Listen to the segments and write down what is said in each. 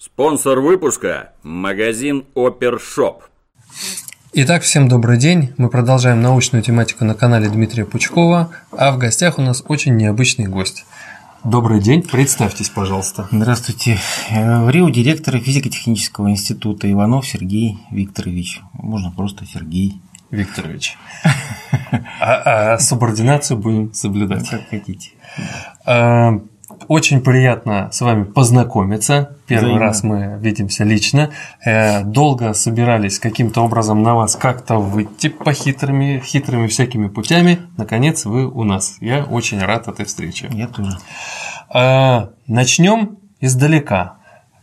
Спонсор выпуска – магазин Опершоп. Итак, всем добрый день. Мы продолжаем научную тематику на канале Дмитрия Пучкова, а в гостях у нас очень необычный гость. Добрый день, представьтесь, пожалуйста. Здравствуйте. В РИО директор физико-технического института Иванов Сергей Викторович. Можно просто Сергей Викторович. А субординацию будем соблюдать. Как хотите. Очень приятно с вами познакомиться. Первый раз мы видимся лично. Долго собирались каким-то образом на вас как-то выйти по хитрыми всякими путями. Наконец вы у нас. Я очень рад этой встрече. Я тоже. Начнем издалека.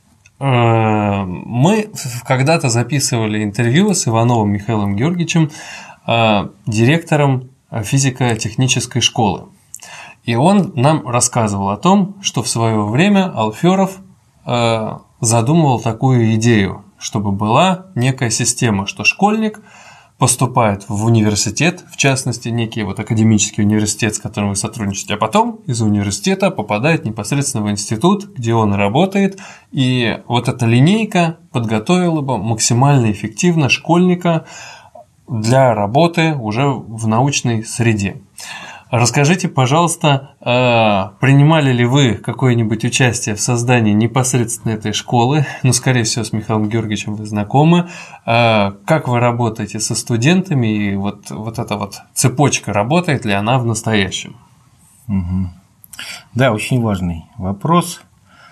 Мы когда-то записывали интервью с Ивановым Михаилом Георгиевичем, директором физико-технической школы. И он нам рассказывал о том, что в свое время Алферов задумывал такую идею, чтобы была некая система, что школьник поступает в университет, в частности, некий вот академический университет, с которым вы сотрудничаете, а потом из университета попадает непосредственно в институт, где он работает, и вот эта линейка подготовила бы максимально эффективно школьника для работы уже в научной среде. Расскажите, пожалуйста, принимали ли вы какое-нибудь участие в создании непосредственно этой школы? Ну, скорее всего, с Михаилом Георгиевичем вы знакомы. Как вы работаете со студентами? И вот эта вот цепочка, работает ли она в настоящем? Угу. Да, очень важный вопрос.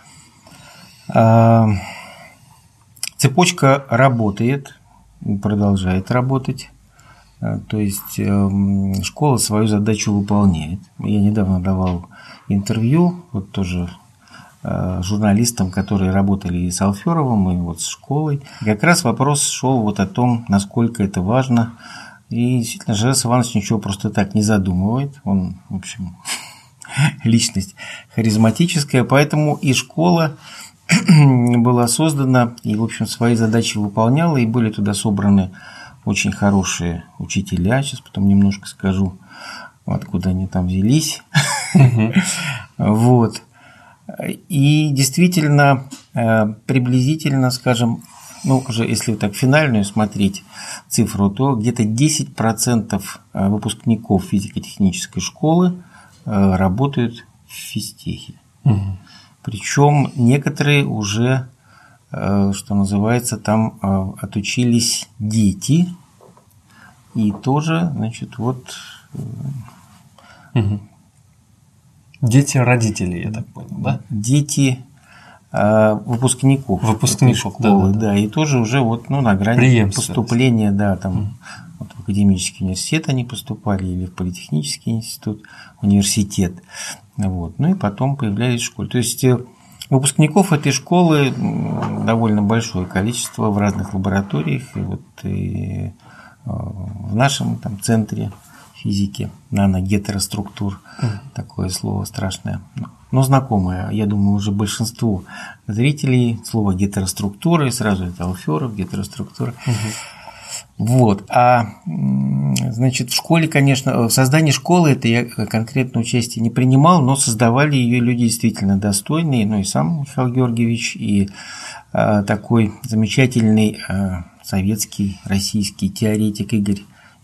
Цепочка работает, продолжает работать. То есть школа свою задачу выполняет. Я недавно давал интервью, вот тоже журналистам, которые работали и с Алферовым, и вот с школой. И как раз вопрос шел вот о том, насколько это важно. И действительно, Жарас Иванович ничего просто так не задумывает. Он, в общем, личность харизматическая, поэтому и школа была создана, и, в общем, свои задачи выполняла, и были туда собраны очень хорошие учителя, сейчас потом немножко скажу, откуда они там взялись. Вот. И действительно, приблизительно, скажем, ну, уже если так финальную смотреть цифру, то где-то 10% выпускников физико-технической школы работают в физтехе. Причем некоторые уже, что называется, там отучились дети, и тоже, значит, вот... Дети родителей, я так понял, да? Дети выпускников школы, да, и тоже уже вот, ну, на грани поступления, да, там вот в академический университет они поступали, или в политехнический университет, вот, ну и потом появлялись в школе. То есть выпускников этой школы довольно большое количество в разных лабораториях, и вот и в нашем там центре физики нано-гетероструктур, такое слово страшное, но знакомое, я думаю, уже большинству зрителей слово гетероструктура, и сразу это Алферов, гетероструктура. Вот, значит, в школе, конечно, в создании школы это я конкретно участие не принимал, но создавали ее люди действительно достойные, ну и сам Михаил Георгиевич, и такой замечательный советский, российский теоретик Игорь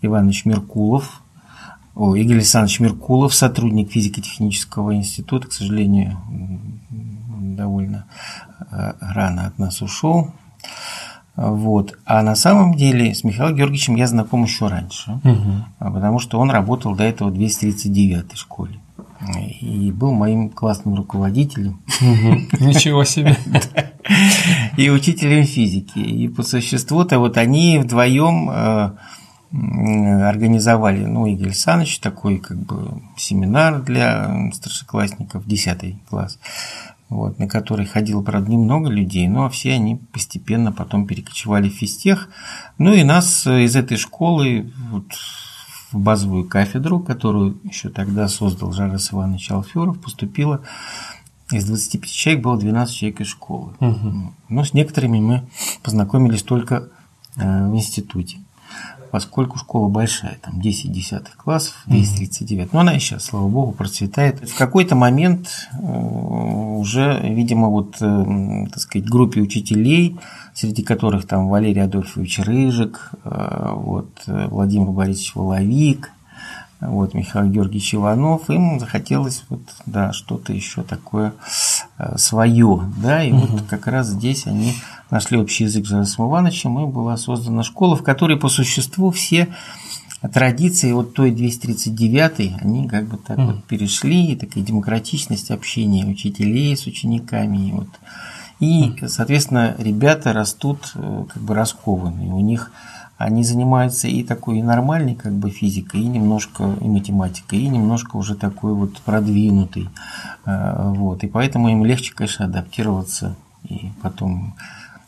Александрович Меркулов, сотрудник физико-технического института, к сожалению, довольно рано от нас ушел. Вот. А на самом деле с Михаилом Георгиевичем я знаком еще раньше, потому что он работал до этого в 239-й школе и был моим классным руководителем. Ничего себе! И учителем физики. И по существу-то вот они вдвоем организовали, ну, Игорь Александрович, такой как бы семинар для старшеклассников, 10 класс, вот, на который ходило, правда, немного людей, но все они постепенно потом перекочевали в физтех. Ну и нас из этой школы вот, в базовую кафедру, которую еще тогда создал Жарас Иванович Алферов, поступило из 25 человек, было 12 человек из школы. Но с некоторыми мы познакомились только в институте. поскольку школа большая, там 10 десятых классов, 239. Но она и сейчас, слава богу, процветает. В какой-то момент уже, видимо, вот, так сказать, группе учителей, среди которых там Валерий Адольфович Рыжик, вот, Владимир Борисович Воловик, вот, Михаил Георгиевич Иванов, им захотелось вот, да, что-то еще такое свое, да, и вот как раз здесь они нашли общий язык с Жаросом Ивановичем, и была создана школа, в которой по существу все традиции вот той 239-й, они как бы так вот перешли, и такая демократичность общения учителей с учениками, вот. И, соответственно, ребята растут как бы раскованные, у них они занимаются и такой и нормальной как бы физикой, и немножко и математикой, и немножко уже такой вот продвинутый, вот, и поэтому им легче, конечно, адаптироваться и потом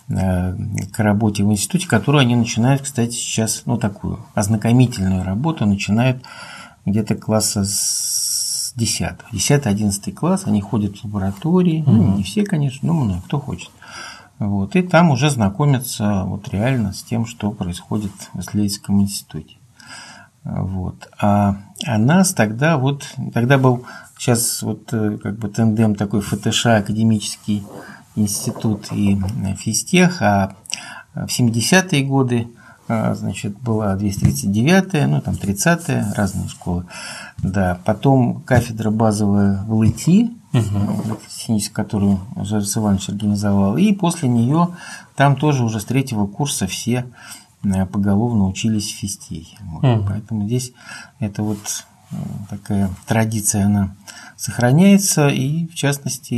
к работе в институте, которую они начинают, кстати, сейчас, ну, такую ознакомительную работу начинают где-то класса с 10-го. 10-11 класс, они ходят в лаборатории, ну, не все, конечно, но много, кто хочет. Вот, и там уже знакомятся вот реально с тем, что происходит в исследовательском институте. Вот. А нас тогда был сейчас вот как бы тандем такой ФТШ, академический институт и физтех, а в 70-е годы, значит, была 239-я, ну там 30-я, разные школы. Да. Потом кафедра базовая в ЛИТИ, которую Жарос Иванович организовал, и после нее там тоже уже с 3-го курса все поголовно учились в физтехе. Вот. Поэтому здесь это вот такая традиция, она сохраняется, и в частности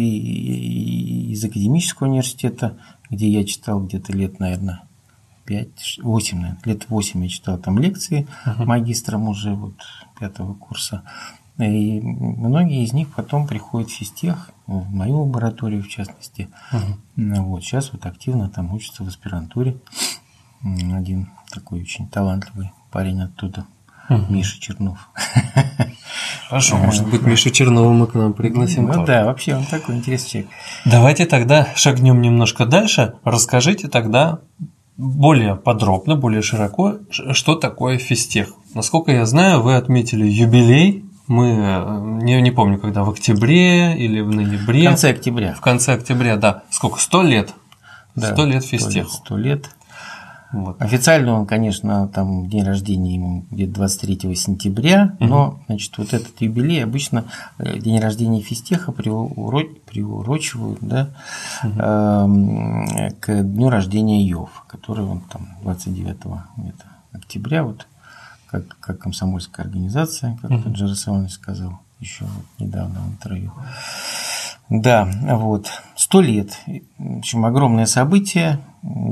из академического университета, где я читал где-то лет, наверное, 5-8, наверное, лет 8 я читал там лекции магистром уже вот 5-го курса. И многие из них потом приходят в физтех, в мою лабораторию в частности. Вот, сейчас вот активно там учатся в аспирантуре. Один такой очень талантливый парень оттуда, Миша Чернов. Хорошо, может быть, Мишу Чернова мы к нам пригласим. Ну да, вообще он такой интересный человек. Давайте тогда шагнем немножко дальше. Расскажите тогда более подробно, более широко, что такое физтех. Насколько я знаю, вы отметили юбилей. Мы, не помню, когда, в октябре или в ноябре. В конце октября. В конце октября, да. Сколько? 100 лет? Да, 100 лет физтеху. 100 лет. Вот. Официально он, конечно, там день рождения ему где-то 23 сентября, но, значит, вот этот юбилей обычно день рождения физтеха приурочивают, да, к дню рождения ЙОВ, который он там 29 октября, вот, как комсомольская организация, как Жарос Иванович сказал еще вот недавно в интервью. Да, вот, 100 лет. В общем, огромное событие.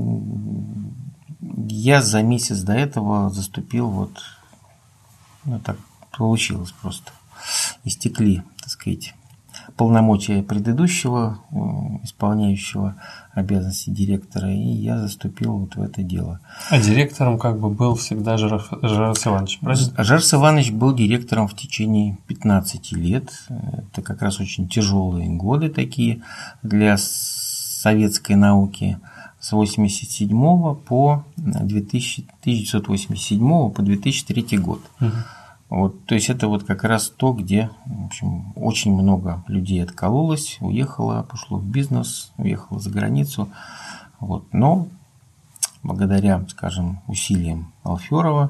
Я за месяц до этого заступил, вот, ну так получилось просто. Истекли, так сказать, полномочия предыдущего исполняющего обязанности директора, и я заступил вот в это дело. А директором как бы был всегда Жарос Иванович, правильно? Жарос Иванович был директором в течение 15 лет. Это как раз очень тяжелые годы такие для советской науки. С 1987 по 1987 по 2003 год. Вот, то есть это вот как раз то, где, в общем, очень много людей откололось, уехало, пошло в бизнес, уехало за границу. Вот. Но благодаря, скажем, усилиям Алферова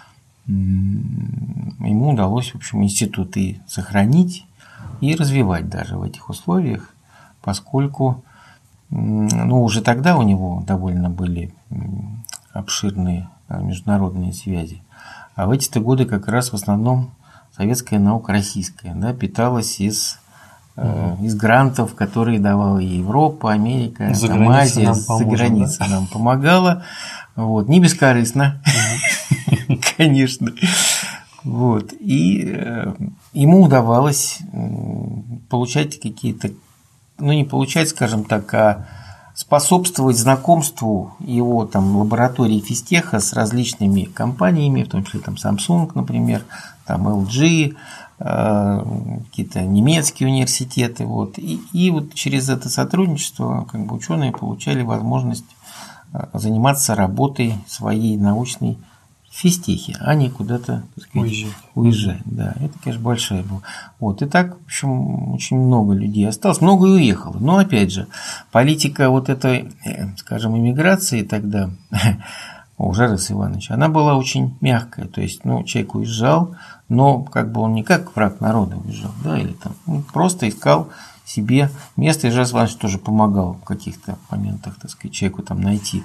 ему удалось, в общем, институт и сохранить, и развивать даже в этих условиях, поскольку уже тогда у него довольно были обширные международные связи. А в эти-то годы как раз в основном советская наука российская, да, питалась из грантов, которые давала и Европа, Америка, Азия, за границей нам помогала. Вот, не бескорыстно, конечно. Вот, и ему удавалось получать какие-то, не получать, скажем так, а способствовать знакомству его там лаборатории физтеха с различными компаниями, в том числе там Samsung, например, там LG, какие-то немецкие университеты, вот. И вот через это сотрудничество как бы ученые получали возможность заниматься работой своей научной в физтехе, а не куда-то, так сказать, уезжать. Да, это, конечно, большая была. Вот. И так, в общем, очень много людей осталось, много и уехало. Но, опять же, политика вот этой, скажем, иммиграции тогда у Жареса Ивановича, она была очень мягкая. То есть, человек уезжал, но как бы он не как враг народа уезжал, да, или там, он просто искал себе место, и Жарес Иванович тоже помогал в каких-то моментах, так сказать, человеку там найти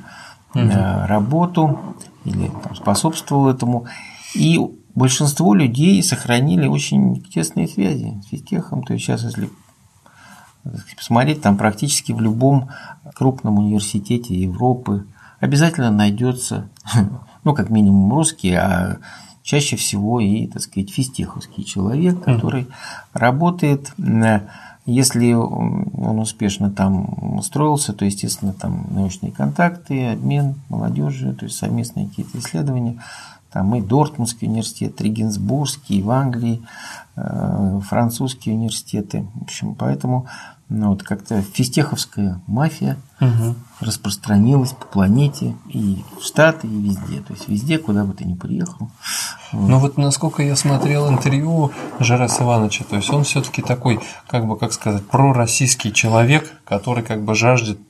работу или там, способствовал этому. И большинство людей сохранили очень тесные связи с физтехом. То есть сейчас, если посмотреть, там практически в любом крупном университете Европы обязательно найдется, как минимум русский, а чаще всего и, так сказать, физтеховский человек, который работает. Если он успешно там устроился, то, естественно, там научные контакты, обмен молодежью, то есть совместные какие-то исследования. Там и Дортмундский университет, Регенсбургский, в Англии, французские университеты. В общем, поэтому как-то физтеховская мафия распространилась по планете и в Штаты, и везде. То есть везде, куда бы ты ни приехал. Ну вот насколько я смотрел интервью Жареса Ивановича, то есть он все-таки такой, как сказать, пророссийский человек, который жаждет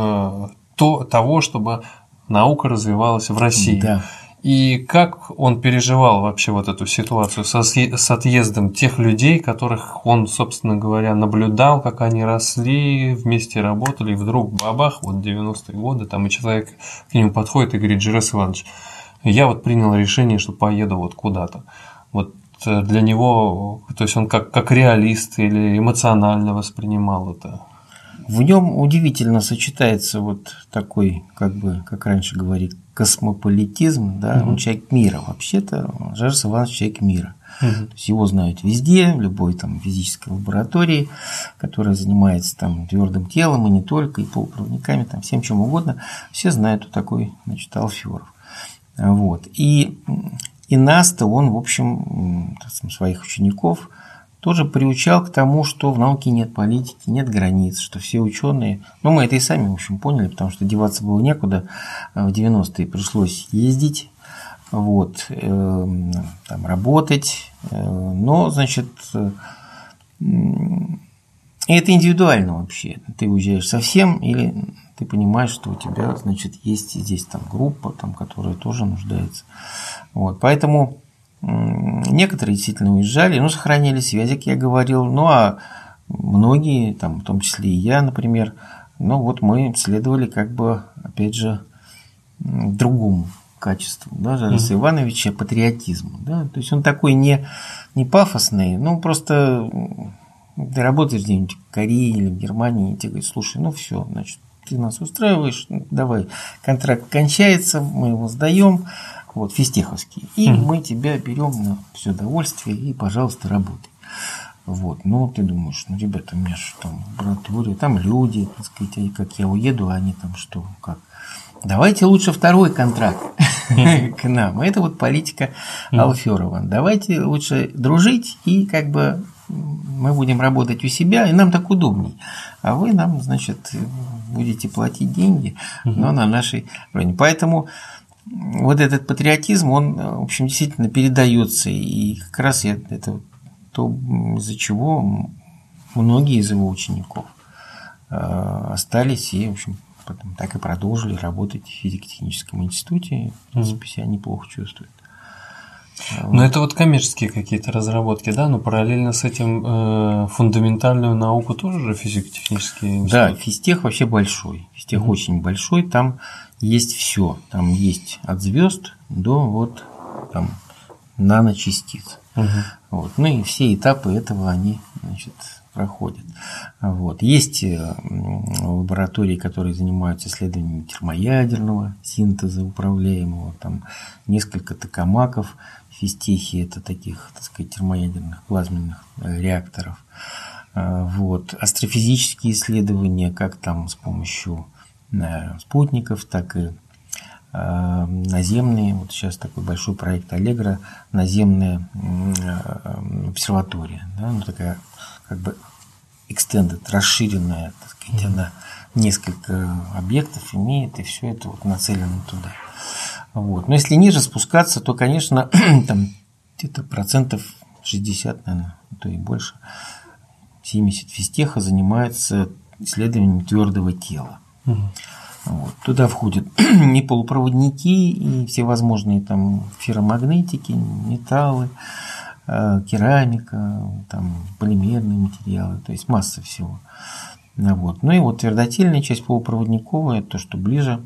того, чтобы наука развивалась в России. Да. И как он переживал вообще вот эту ситуацию с отъездом тех людей, которых он, собственно говоря, наблюдал, как они росли, вместе работали, и вдруг бабах, вот 90-е годы, там и человек к нему подходит и говорит: Жарес Иванович, я вот принял решение, что поеду вот куда-то. Вот для него, то есть он как реалист или эмоционально воспринимал это? В нем удивительно сочетается вот такой, как раньше говорили, космополитизм, да, он человек мира. Вообще-то Жарес Иванович человек мира. То есть его знают везде, в любой там физической лаборатории, которая занимается там твердым телом, и не только, и полупроводниками, там всем чем угодно. Все знают, кто такой, Алферов. Вот. И нас-то он, в общем, своих учеников тоже приучал к тому, что в науке нет политики, нет границ, что все ученые, мы это и сами, в общем, поняли, потому что деваться было некуда, в 90-е пришлось ездить, там работать, но, значит, и это индивидуально вообще, ты уезжаешь совсем или ты понимаешь, что у тебя, значит, есть здесь там группа, там, которая тоже нуждается, поэтому некоторые действительно уезжали, сохраняли связи, как я говорил, а многие, там, в том числе и я, например, мы следовали, опять же, другому качеству, да, Жареса Ивановича, патриотизму, да, то есть он такой не пафосный, просто ты работаешь где-нибудь в Корее или в Германии, и тебе говорят: слушай, все, значит, ты нас устраиваешь, давай, контракт кончается, мы его сдаем, физтеховский, и мы тебя берем на все удовольствие, и, пожалуйста, работай. Ты думаешь, ребята, у меня же там лаборатория, там люди, так сказать, как я уеду, а они там что, как? Давайте лучше второй контракт к нам. Это политика Алферова. Давайте лучше дружить, и мы будем работать у себя, и нам так удобней. А вы нам, значит, будете платить деньги, но на нашей броне. Поэтому этот патриотизм, он, в общем, действительно передается. И как раз это то, из-за чего многие из его учеников остались и, в общем, потом так и продолжили работать в физико-техническом институте. В принципе, себя неплохо чувствуют. Но это коммерческие какие-то разработки, да? Но параллельно с этим фундаментальную науку тоже же физико-технический институт? Да, физтех вообще большой. Физтех очень большой, там есть все. Там есть от звезд до там наночастиц. И все этапы этого они, значит, проходят. Есть лаборатории, которые занимаются исследованием термоядерного синтеза управляемого, там несколько токамаков в физтехе, это таких, так сказать, термоядерных плазменных реакторов. Астрофизические исследования, как там с помощью спутников, так и наземные. Сейчас такой большой проект Аллегро, наземная обсерватория, да, такая extended, расширенная, так сказать, она несколько объектов имеет, и все это нацелено туда. Вот. Но если ниже спускаться, то, конечно, там где-то 60%, наверное, то и больше, 70% физтеха занимается исследованием твердого тела. Вот. Туда входят и полупроводники, и всевозможные там ферромагнетики, металлы, керамика, там, полимерные материалы, то есть масса всего. Вот. Ну и вот твердотельная часть полупроводниковая, это то, что ближе.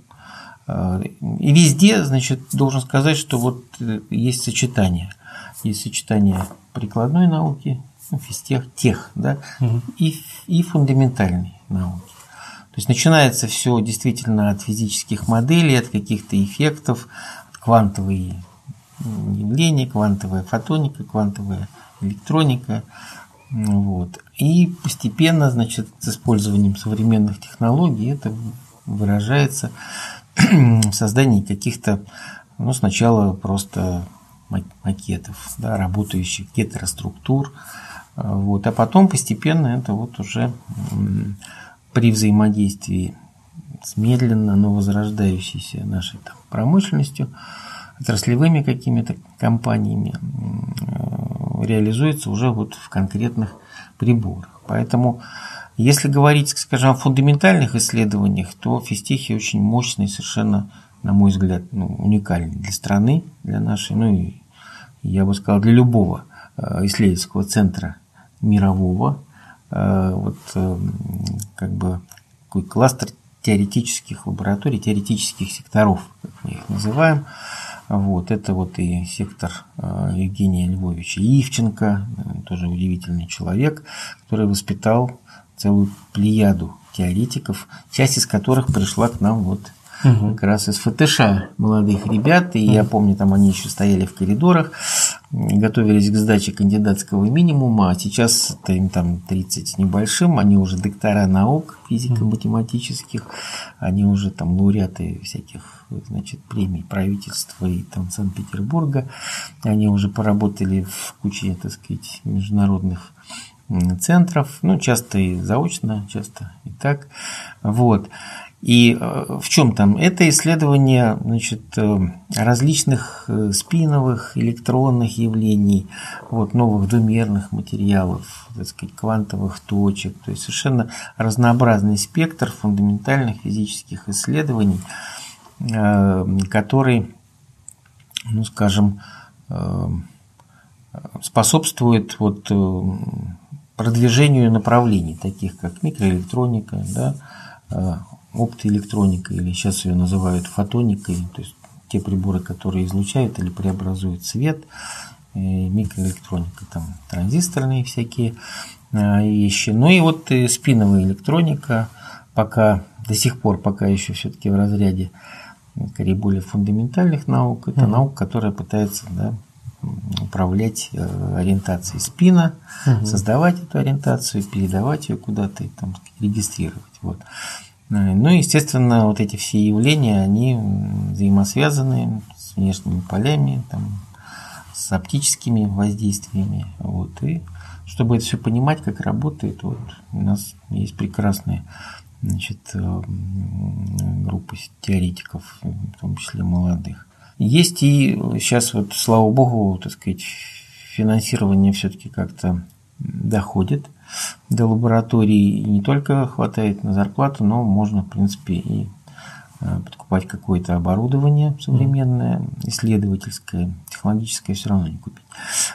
И везде, значит, должен сказать, что вот есть сочетание. Есть сочетание прикладной науки, физтех, тех, да, и фундаментальной науки. То есть начинается все действительно от физических моделей, от каких-то эффектов, от квантовые явления, квантовая фотоника, квантовая электроника. Вот. И постепенно, значит, с использованием современных технологий это выражается в создании каких-то, ну, сначала просто макетов, да, работающих гетероструктур, вот, а потом постепенно это вот уже при взаимодействии с медленно, но возрождающейся нашей там промышленностью, отраслевыми какими-то компаниями реализуется уже вот в конкретных приборах. Поэтому, если говорить, скажем, о фундаментальных исследованиях, то физтехи очень мощный, совершенно, на мой взгляд, уникальный для страны, для нашей, ну и, я бы сказал, для любого исследовательского центра мирового. Вот как бы такой кластер теоретических лабораторий, теоретических секторов, как мы их называем. Вот, это вот и сектор Евгения Львовича Ивченко, тоже удивительный человек, который воспитал целую плеяду теоретиков, часть из которых пришла к нам вот как раз из ФТШ молодых ребят, и я помню, там они еще стояли в коридорах, готовились к сдаче кандидатского минимума, а сейчас им там 30 с небольшим, они уже доктора наук физико-математических, они уже там лауреаты всяких, значит, премий правительства и там Санкт-Петербурга, они уже поработали в куче, так сказать, международных центров, ну, часто и заочно, часто и так, вот. И в чем там? Это исследование, значит, различных спиновых, электронных явлений, вот, новых двумерных материалов, так сказать, квантовых точек, то есть совершенно разнообразный спектр фундаментальных физических исследований, который, ну, скажем, способствует вот продвижению направлений, таких как микроэлектроника, да, оптоэлектроника, или сейчас ее называют фотоникой, то есть те приборы, которые излучают или преобразуют свет, микроэлектроника, там транзисторные всякие вещи. Ну и вот спиновая электроника, пока до сих пор, пока еще все-таки в разряде скорее более фундаментальных наук, это наука, которая пытается, да, управлять ориентацией спина, создавать эту ориентацию, передавать ее куда-то и там регистрировать. Вот. Ну и, естественно, вот эти все явления, они взаимосвязаны с внешними полями, там, с оптическими воздействиями. Вот. И чтобы это все понимать, как работает, вот, у нас есть прекрасная, значит, группа теоретиков, в том числе молодых. Есть и сейчас, вот, слава богу, так сказать, финансирование все-таки как-то доходит до лабораторий, и не только хватает на зарплату, но можно, в принципе, и подкупать какое-то оборудование современное, исследовательское, технологическое все равно не купить.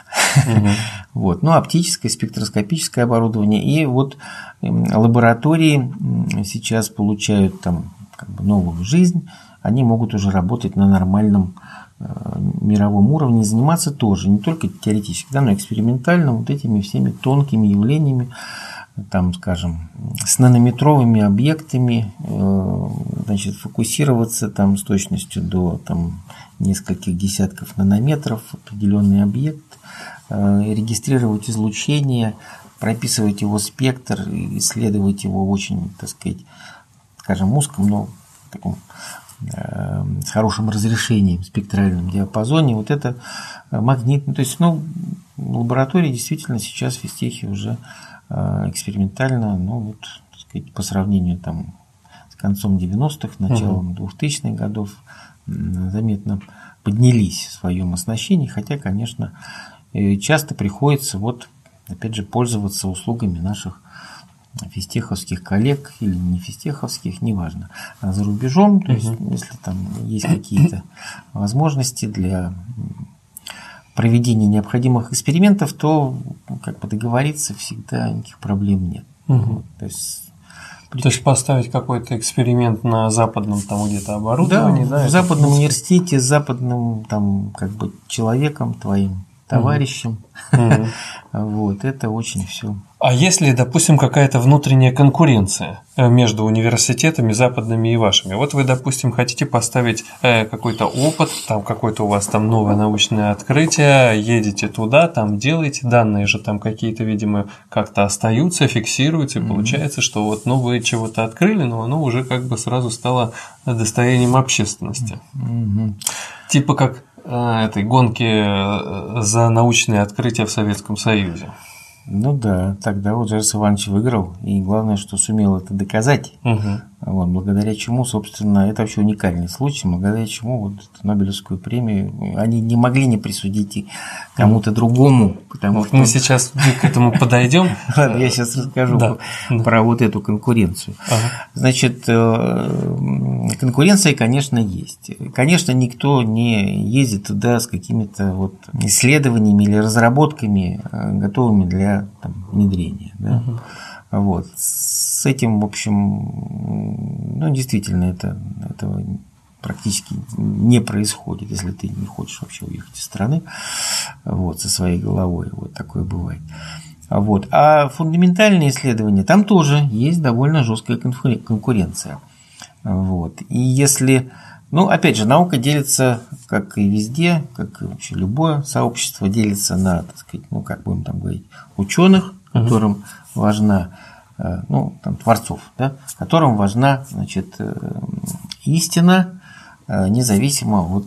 Вот. Ну, оптическое, спектроскопическое оборудование. И вот лаборатории сейчас получают там как бы новую жизнь, они могут уже работать на нормальном мировом уровне, заниматься тоже не только теоретически, да, но и экспериментально вот этими всеми тонкими явлениями, там, скажем, с нанометровыми объектами, значит, фокусироваться там с точностью до там нескольких десятков нанометров определенный объект, регистрировать излучение, прописывать его спектр, исследовать его очень, так сказать, скажем, узком, но таком с хорошим разрешением, спектральном диапазоне. Вот это магнитно. То есть, ну, лаборатории действительно сейчас физтехи уже экспериментально, ну, вот, так сказать, по сравнению там с концом 90-х, началом 2000-х годов, заметно поднялись в своем оснащении, хотя, конечно, часто приходится вот, опять же, пользоваться услугами наших физтеховских коллег или не физтеховских, неважно, за рубежом, то есть если там есть какие-то возможности для проведения необходимых экспериментов, то как бы договориться всегда никаких проблем нет. То есть поставить какой-то эксперимент на западном там где-то оборудовании, в западном университете с западным там как бы человеком твоим, товарищем. Вот, это очень все. А если, допустим, какая-то внутренняя конкуренция между университетами западными и вашими? Вот вы, допустим, хотите поставить какой-то опыт, там какое-то у вас там новое научное открытие, едете туда, там делаете, данные же там какие-то, видимо, как-то остаются, фиксируются, и получается, что вот, вы чего-то открыли, но оно уже как бы сразу стало достоянием общественности. Типа как этой гонки за научные открытия в Советском Союзе. Ну да, тогда вот Жорж Иванович выиграл, и главное, что сумел это доказать, вот, благодаря чему, собственно, это вообще уникальный случай, благодаря чему вот эту Нобелевскую премию они не могли не присудить и кому-то другому, потому что... Мы сейчас к этому подойдем. Ладно, я сейчас расскажу про вот эту конкуренцию. Значит, конкуренция, конечно, есть. Конечно, никто не ездит туда с какими-то вот исследованиями или разработками, готовыми для внедрения. Да? Вот. С этим, в общем, действительно, этого практически не происходит, если ты не хочешь вообще уехать из страны со своей головой. Вот такое бывает. Вот. А фундаментальные исследования, там тоже есть довольно жесткая конкуренция. Вот. И если... опять же, наука делится, как и везде, как и вообще любое сообщество, делится на, так сказать, как будем там говорить, ученых, которым важна, творцов, да, которым важна, значит, истина, независимо от,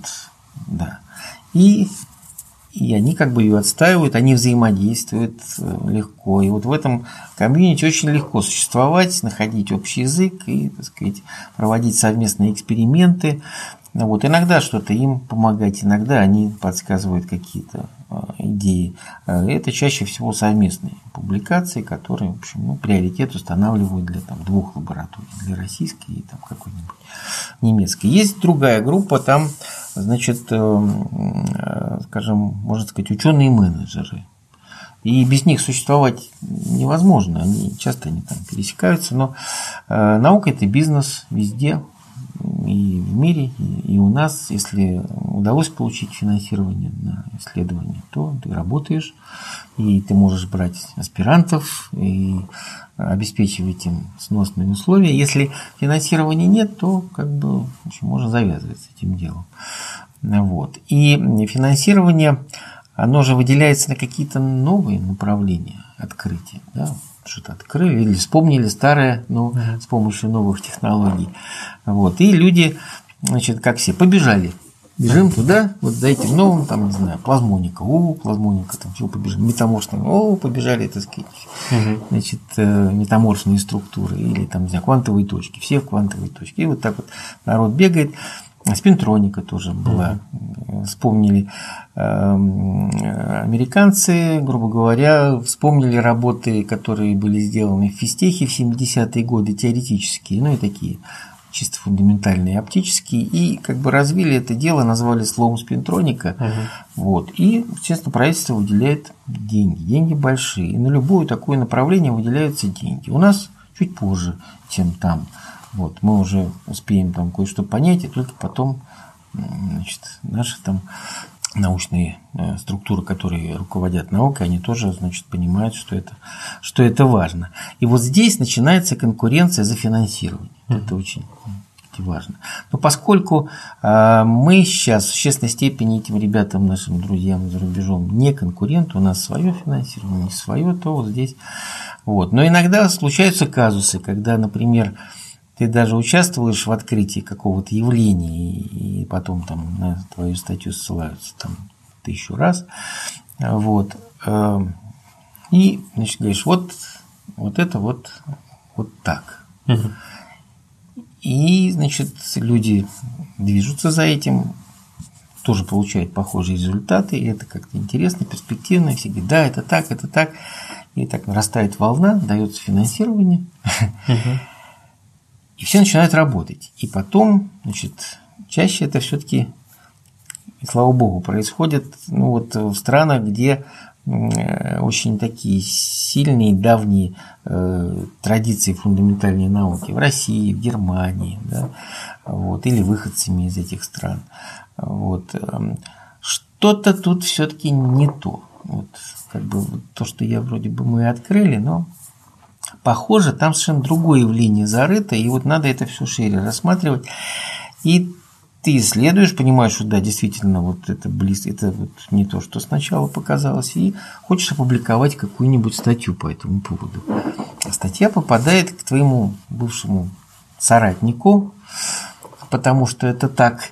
и они как бы ее отстаивают, они взаимодействуют легко. И вот в этом комьюнити очень легко существовать, находить общий язык и, так сказать, проводить совместные эксперименты. Вот. Иногда что-то им помогать, иногда они подсказывают какие-то идеи. Это чаще всего совместные публикации, которые, в общем, приоритет устанавливают для двух лабораторий, для российской и какой-нибудь немецкой. Есть другая группа, там, значит, скажем, можно сказать, ученые-менеджеры. И без них существовать невозможно. Часто они там пересекаются, но наука – это бизнес везде, и в мире, и у нас. Если удалось получить финансирование на исследование, то ты работаешь, и ты можешь брать аспирантов и обеспечивать им сносные условия. Если финансирования нет, то как бы в общем, можно завязывать с этим делом. Вот. И финансирование, оно же выделяется на какие-то новые направления открытия. Да? Что-то открыли или вспомнили старое, но с помощью новых технологий. Вот. И люди, значит, как все, побежали. Бежим туда, вот за этим новым, там, не знаю, плазмоника, плазмоника, там, чего побежали, метаморфные, побежали, так сказать, значит, метаморфные структуры, или там, не знаю, квантовые точки, все в квантовые точки. И вот так вот народ бегает. Спинтроника тоже была. Вспомнили американцы, грубо говоря, вспомнили работы, которые были сделаны в физтехе в 70-е годы, теоретические, и такие чисто фундаментальные, оптические, и как бы развили это дело, назвали словом спинтроника. Вот. И, естественно, правительство выделяет деньги большие. И на любое такое направление выделяются деньги. У нас чуть позже, чем там. Вот, мы уже успеем там кое-что понять, и только потом, значит, наши там научные структуры, которые руководят наукой, они тоже, значит, понимают, что это важно. И вот здесь начинается конкуренция за финансирование. Это очень важно. Но поскольку мы сейчас в существенной степени этим ребятам, нашим друзьям за рубежом, не конкуренты, у нас свое финансирование, не свое, то вот здесь. Вот. Но иногда случаются казусы, когда, например, ты даже участвуешь в открытии какого-то явления, и потом там на твою статью ссылаются там 1000 раз. Вот. И, значит, говоришь, вот это вот так. И, значит, люди движутся за этим, тоже получают похожие результаты, и это как-то интересно, перспективно, все говорят, да, это так, и так нарастает волна, дается финансирование, и все начинают работать. И потом, значит, чаще это все-таки, слава богу, происходит в странах, где очень такие сильные, давние традиции фундаментальной науки, в России, в Германии, да, или выходцами из этих стран. Что-то тут все-таки не то. То, что вроде бы мы открыли, но похоже, там совершенно другое явление зарыто, и надо это все шире рассматривать. И ты исследуешь, понимаешь, что да, действительно, это близко, это не то, что сначала показалось, и хочешь опубликовать какую-нибудь статью по этому поводу. А статья попадает к твоему бывшему соратнику, потому что это так,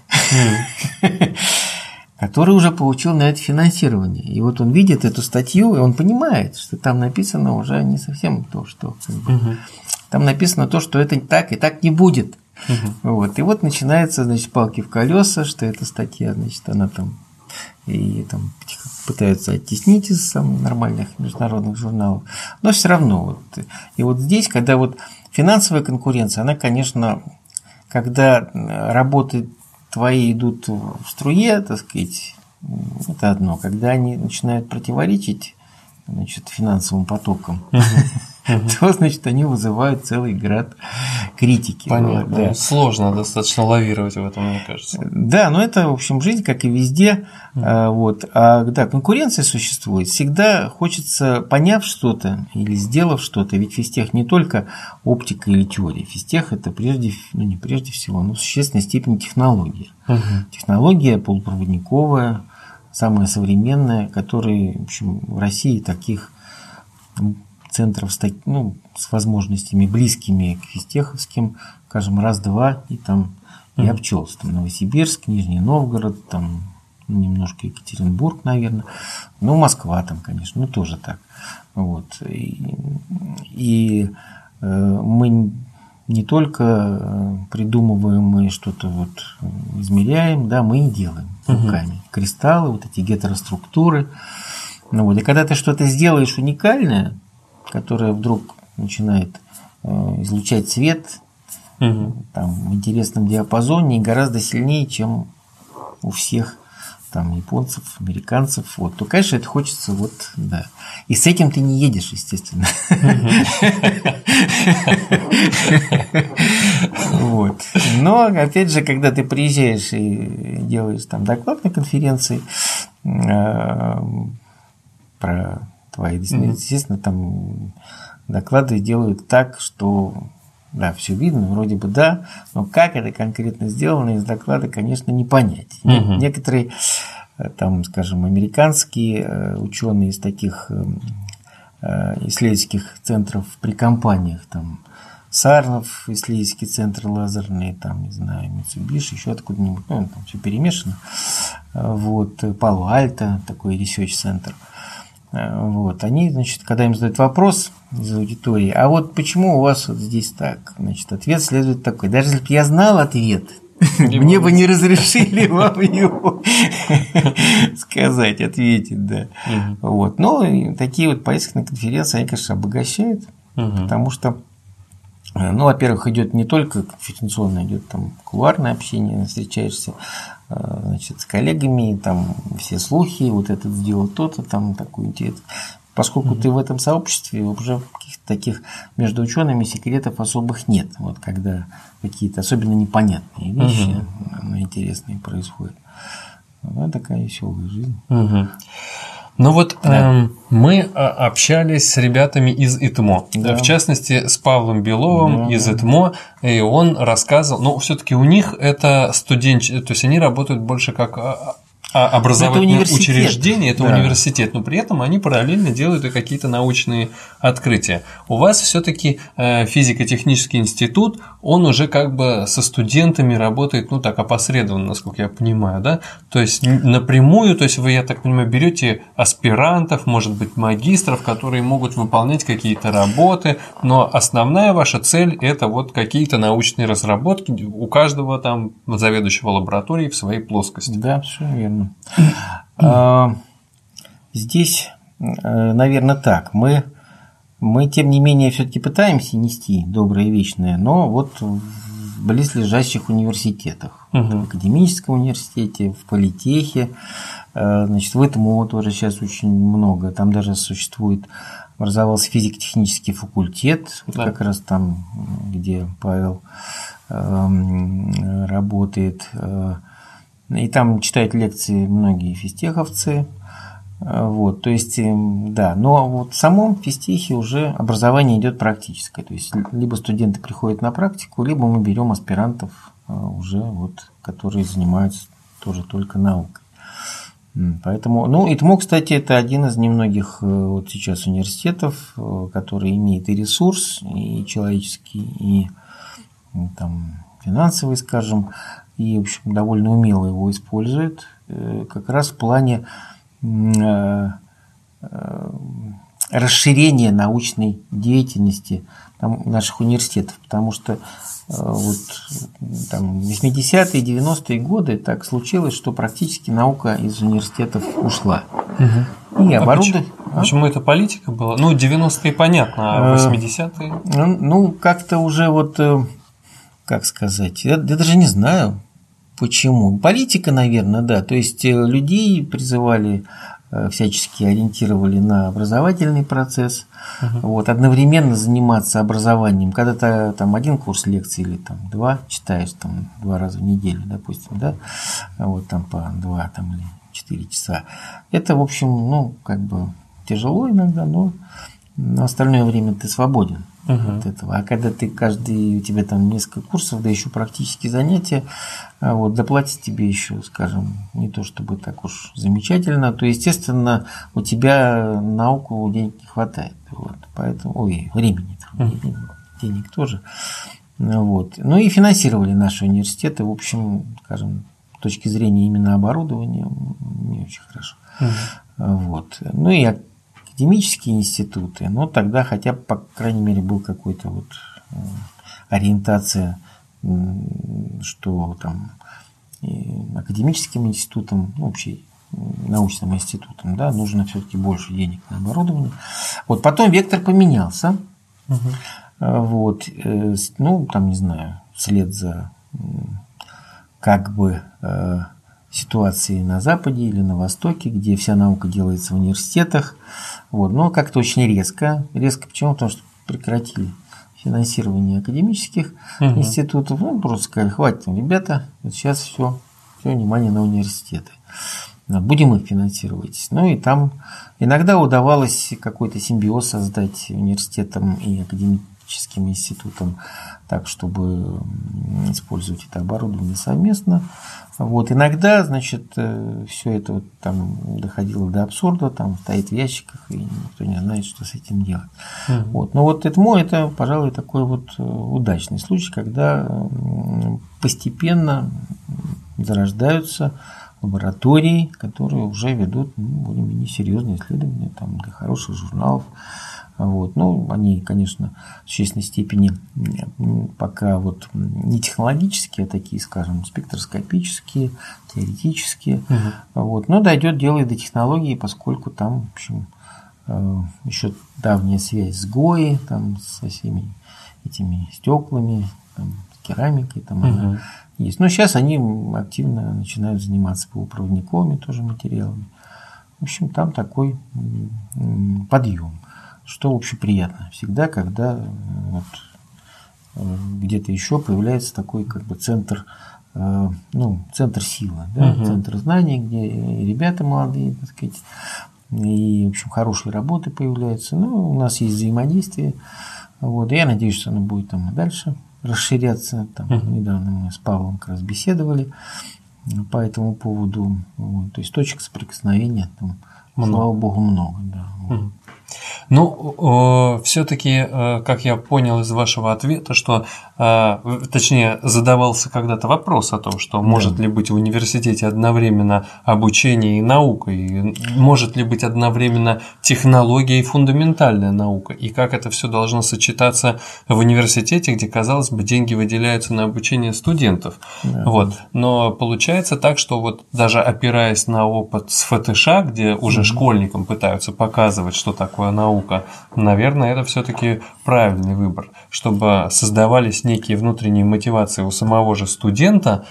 который уже получил на это финансирование. И он видит эту статью, и он понимает, что там написано уже не совсем то, что... Там написано то, что это так и так не будет. И начинается, значит, палки в колеса, что эта статья, значит, она там пытаются оттеснить из нормальных международных журналов, но все равно. И здесь, когда финансовая конкуренция, она, конечно, когда работы твои идут в струе, так сказать, это одно. Когда они начинают противоречить, значит, финансовым потокам, то, значит, они вызывают целый град критики. Понятно. Да. Сложно достаточно лавировать в этом, мне кажется. Да, но это, в общем, жизнь, как и везде. Да, конкуренция существует. Всегда хочется, поняв что-то или сделав что-то, ведь физтех не только оптика или теория. Физтех – это не прежде всего, но в существенной степени технология. Технология полупроводниковая, самая современная, которая, в общем, в России таких центров с возможностями близкими к физтеховским, скажем, раз-два, и там и обчелся. Там Новосибирск, Нижний Новгород, там немножко Екатеринбург, наверное, Москва там, конечно, тоже так. И мы не только придумываем и что-то измеряем, да, мы и делаем руками. Кристаллы, эти гетероструктуры. И когда ты что-то сделаешь уникальное, которое вдруг начинает излучать свет в интересном диапазоне и гораздо сильнее, чем у всех японцев, американцев, то, конечно, это хочется, да. И с этим ты не едешь, естественно. Но, опять же, когда ты приезжаешь и делаешь доклад на конференции про твои, естественно, там доклады делают так, что да, все видно, вроде бы да, но как это конкретно сделано из доклада, конечно, не понять. Некоторые, скажем, американские ученые из таких исследовательских центров при компаниях, Сарнов, исследовательский центр лазерный, не знаю, Mitsubishi, еще откуда-нибудь, там все перемешано. Пало-Альто, такой research-центр. Они, значит, когда им задают вопрос из аудитории, а почему у вас здесь так? Значит, ответ следует такой. Даже если бы я знал ответ, мне бы не разрешили вам его сказать, ответить, да. Но такие поездки на конференции, они, конечно, обогащают, потому что, во-первых, идет не только конференционное, идет кулуарное общение, встречаешься, значит, с коллегами, все слухи, этот сделал то-то, такой интерес. Поскольку ты в этом сообществе, уже каких-то таких между учеными секретов особых нет. Когда какие-то особенно непонятные вещи, интересные происходят. Такая веселая жизнь. Мы общались с ребятами из ИТМО, в частности с Павлом Беловым из ИТМО, и он рассказывал, все-таки у них это студенчество, то есть они работают больше как образовательное учреждение, это университет, но при этом они параллельно делают и какие-то научные открытия. У вас все-таки физико-технический институт, он уже как бы со студентами работает, ну так опосредованно, насколько я понимаю, да? То есть напрямую, то есть вы, я так понимаю, берете аспирантов, может быть, магистров, которые могут выполнять какие-то работы, но основная ваша цель – это вот какие-то научные разработки у каждого там заведующего лабораторией в своей плоскости. Да, все верно. Здесь, наверное, так. Мы, тем не менее, все-таки пытаемся нести доброе и вечное, но вот в близлежащих университетах. В академическом университете, в политехе. Значит, в ЭТМО тоже сейчас очень много. Там даже образовался физико-технический факультет, вот как раз там, где Павел работает. И там читают лекции многие физтеховцы. Вот, то есть, да, но вот в самом физтехе уже образование идет практическое. То есть, либо студенты приходят на практику, либо мы берем аспирантов уже, вот, которые занимаются тоже только наукой. Поэтому, ну, ИТМО, кстати, это один из немногих вот сейчас университетов, который имеет и ресурс, и человеческий, и там финансовый, скажем, и, в общем, довольно умело его использует, как раз в плане расширения научной деятельности наших университетов, потому что вот там 80-е, 90-е годы так случилось, что практически наука из университетов ушла. И оборудование... Почему это политика была? Ну, 90-е понятно, а 80-е? Ну, как-то уже вот, как сказать, я даже не знаю, почему. Политика, наверное, да. То есть людей призывали, всячески ориентировали на образовательный процесс, вот, одновременно заниматься образованием. Когда ты там один курс лекций или там 2 читаешь там 2 раза в неделю, допустим, да, вот там по 2 там, или 4 часа. Это, в общем, ну, как бы тяжело иногда, но на остальное время ты свободен от этого. А когда ты у тебя там несколько курсов, да еще практические занятия, вот, доплатить тебе еще, скажем, не то чтобы так уж замечательно, то, естественно, у тебя науку денег не хватает. Вот, поэтому, времени, денег тоже. Вот. Ну и финансировали наши университеты, в общем, скажем, с точки зрения именно оборудования, не очень хорошо. Вот. Ну и академические институты, но тогда хотя бы, по крайней мере, был какой-то вот ориентация, что там академическим институтам, вообще научным институтам, да, нужно все-таки больше денег на оборудование. Вот потом вектор поменялся. Вот, ну, там, не знаю, вслед за как бы ситуации на Западе или на Востоке, где вся наука делается в университетах. Вот. Но как-то очень резко. Резко почему? Потому что прекратили финансирование академических институтов. Ну, просто сказали, хватит, ребята, вот сейчас все внимание на университеты. Будем их финансировать. Ну и там иногда удавалось какой-то симбиоз создать университетом и академическим институтом так, чтобы использовать это оборудование совместно. Вот. Иногда, значит, все это вот там доходило до абсурда, там стоит в ящиках, и никто не знает, что с этим делать. Вот. Но вот ЭТМО – это, пожалуй, такой вот удачный случай, когда постепенно зарождаются лаборатории, которые уже ведут более-менее серьезные исследования там, для хороших журналов. Вот. Ну, они, конечно, в существенной степени пока вот не технологические, а такие, скажем, спектроскопические, теоретические. Вот. Но дойдет дело и до технологии, поскольку там, в общем, еще давняя связь с ГОИ, там, со всеми этими стеклами, там, керамикой, там она есть. Но сейчас они активно начинают заниматься полупроводниковыми тоже материалами. В общем, там такой подъем. Что, в общем, приятно всегда, когда вот, где-то еще появляется такой как бы центр, центр силы, да, центр знаний, где ребята молодые, так сказать, и, в общем, хорошие работы появляются. Ну, у нас есть взаимодействие. Вот, и я надеюсь, что оно будет там и дальше расширяться. Там, недавно мы с Павлом как раз беседовали. по этому поводу. Вот. То есть точек соприкосновения там, слава богу, много. Да. Ну, все-таки, как я понял из вашего ответа, что, точнее, задавался когда-то вопрос о том, что может ли быть в университете одновременно обучение и наука, и может ли быть одновременно технология и фундаментальная наука, и как это все должно сочетаться в университете, где, казалось бы, деньги выделяются на обучение студентов. Да. Вот. Но получается так, что вот даже опираясь на опыт с ФТШ, где уже школьникам пытаются показывать, что такое наука, наверное, это все-таки правильный выбор, чтобы создавались некие внутренние мотивации у самого же студента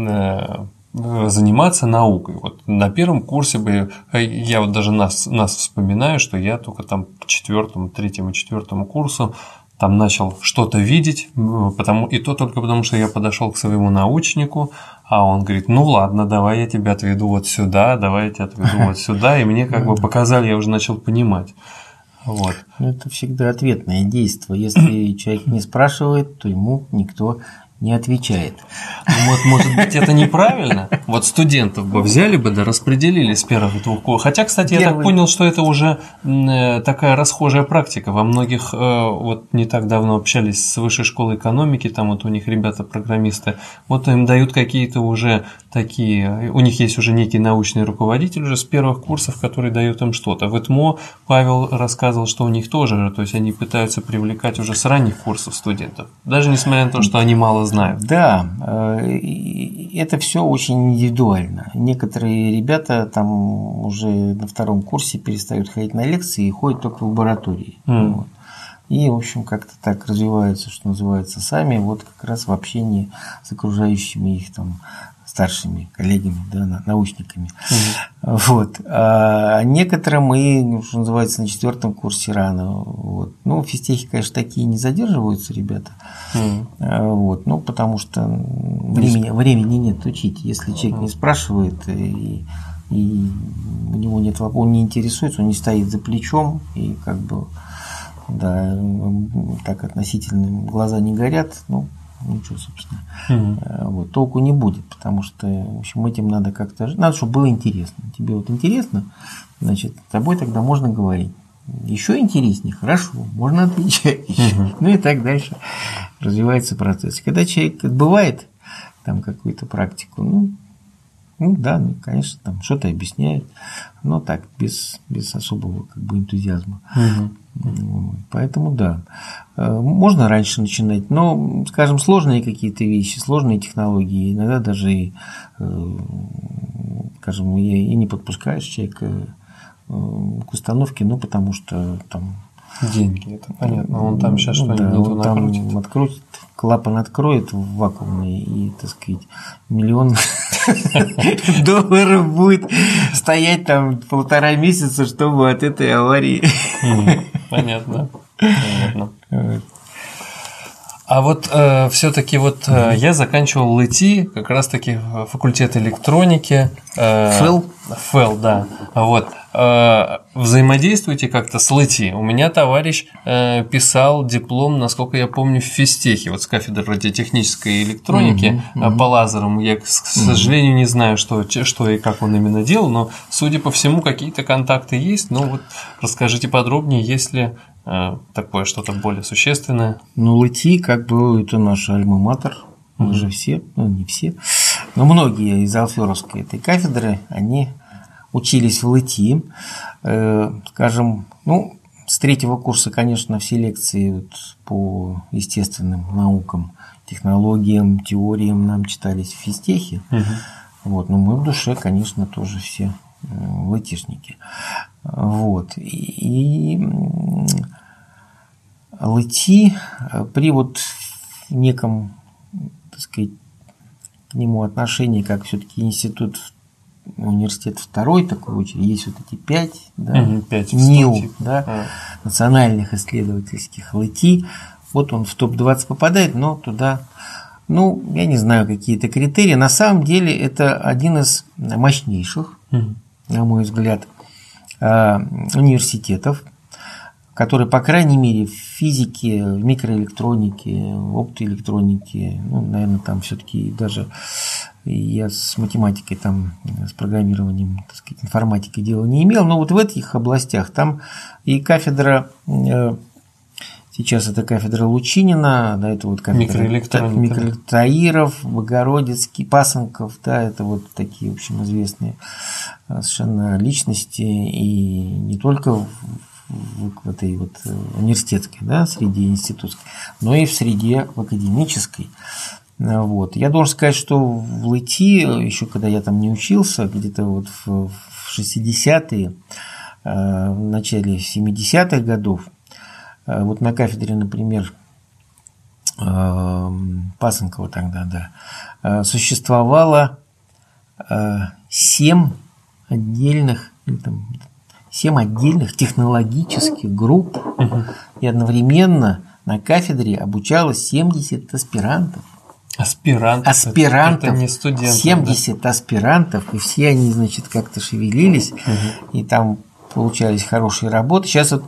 заниматься наукой. Вот на первом курсе я вот даже нас вспоминаю, что я только там к 3-му и 4-му курсу там начал что-то видеть, и то только потому, что я подошел к своему научнику, а он говорит: ну ладно, давай я тебя отведу вот сюда, давай я тебя отведу вот сюда, и мне как бы показали, я уже начал понимать. Вот. Это всегда ответное действие. Если человек не спрашивает, то ему никто не отвечает. Вот, может быть, это неправильно? Вот студентов бы взяли бы, да, распределили с первых 2 курсов. Хотя, кстати, я так понял, что это уже такая расхожая практика. Во многих, вот не так давно общались с Высшей школой экономики, там вот у них ребята-программисты, вот им дают какие-то уже такие, у них есть уже некий научный руководитель уже с первых курсов, который дает им что-то. В ЭТМО Павел рассказывал, что у них тоже, то есть они пытаются привлекать уже с ранних курсов студентов, даже несмотря на то, что они мало знают. Да, это все очень индивидуально. Некоторые ребята там уже на 2-м курсе перестают ходить на лекции и ходят только в лаборатории. Вот. И, в общем, как-то так развиваются, что называется, сами, вот как раз в общении с окружающими их там старшими коллегами, да, научниками. Вот. А некоторым и, что называется, на 4-м курсе рано. Вот. Ну, в физтехе, конечно, такие не задерживаются ребята. Вот. Ну, потому что времени нет учить. Если человек не спрашивает, и у него нет, он не интересуется, он не стоит за плечом, и как бы, да, так относительно глаза не горят, ну, ничего, собственно, вот, толку не будет, потому что, в общем, этим надо как-то, надо, чтобы было интересно. Тебе вот интересно, значит, с тобой тогда можно говорить. Еще интереснее, хорошо, можно отвечать. Ну и так дальше развивается процесс. Когда человек отбывает там какую-то практику, ну да, ну, конечно, там что-то объясняет, но так, без особого как бы энтузиазма. Поэтому да, можно раньше начинать, но, скажем, сложные какие-то вещи, сложные технологии, иногда даже, скажем, и не подпускаешь человека к установке, ну, потому что там деньги, это понятно, он там сейчас что-нибудь не то накрутит. Открутит, клапан откроет в вакуумный и, так сказать, $1 000 000 будет стоять там 1,5 месяца, чтобы от этой аварии. Понятно. А вот все-таки вот я заканчивал ЛИТИ, как раз-таки факультет электроники. ФЭЛ, да. Вот. Взаимодействуете как-то с ЛИТИ? У меня товарищ писал диплом, насколько я помню, в физтехе, вот с кафедры радиотехнической электроники по лазерам. Я, к сожалению, не знаю, что и как он именно делал, но, судя по всему, какие-то контакты есть. Ну вот расскажите подробнее, есть ли такое что-то более существенное? Ну, ЛИТИ, как бы, это наш альма-матер. Мы же все, ну не все, но многие из Алферовской этой кафедры, они учились в ЛИТИ. Скажем, ну, с 3-го курса, конечно, все лекции вот по естественным наукам, технологиям, теориям нам читались в физтехе. Вот, но мы в душе, конечно, тоже все ЛИТишники. Вот. И ЛИТИ при вот неком, так сказать, к нему отношении, как все-таки университет второй такой очередь, есть вот эти 5, да, 5 НИУ, да, национальных исследовательских ЛИТИ. Вот он в топ-20 попадает, но туда, ну, я не знаю, какие-то критерии. На самом деле это один из мощнейших, на мой взгляд, университетов, который, по крайней мере, в физике, в микроэлектронике, в оптоэлектронике, ну, наверное, там все-таки даже я с математикой, там, с программированием, так сказать, информатикой дела не имел, но вот в этих областях там и кафедра, сейчас это кафедра Лучинина, да, это вот кафедра микроэлектроиров, Богородицкий, Пасынков, да, это вот такие, в общем, известные совершенно личности, и не только в этой вот университетской, да, среде институтской, но и в среде академической. Вот. Я должен сказать, что в ЛИТИ, еще когда я там не учился, где-то вот в 60-е, в начале 70-х годов, вот на кафедре, например, Пасынкова тогда, да, существовало 7 отдельных технологических групп, и одновременно на кафедре обучалось 70 аспирантов. Аспирантов. Это не студенты. 70 аспирантов, и все они, значит, как-то шевелились, и там получались хорошие работы. Сейчас вот,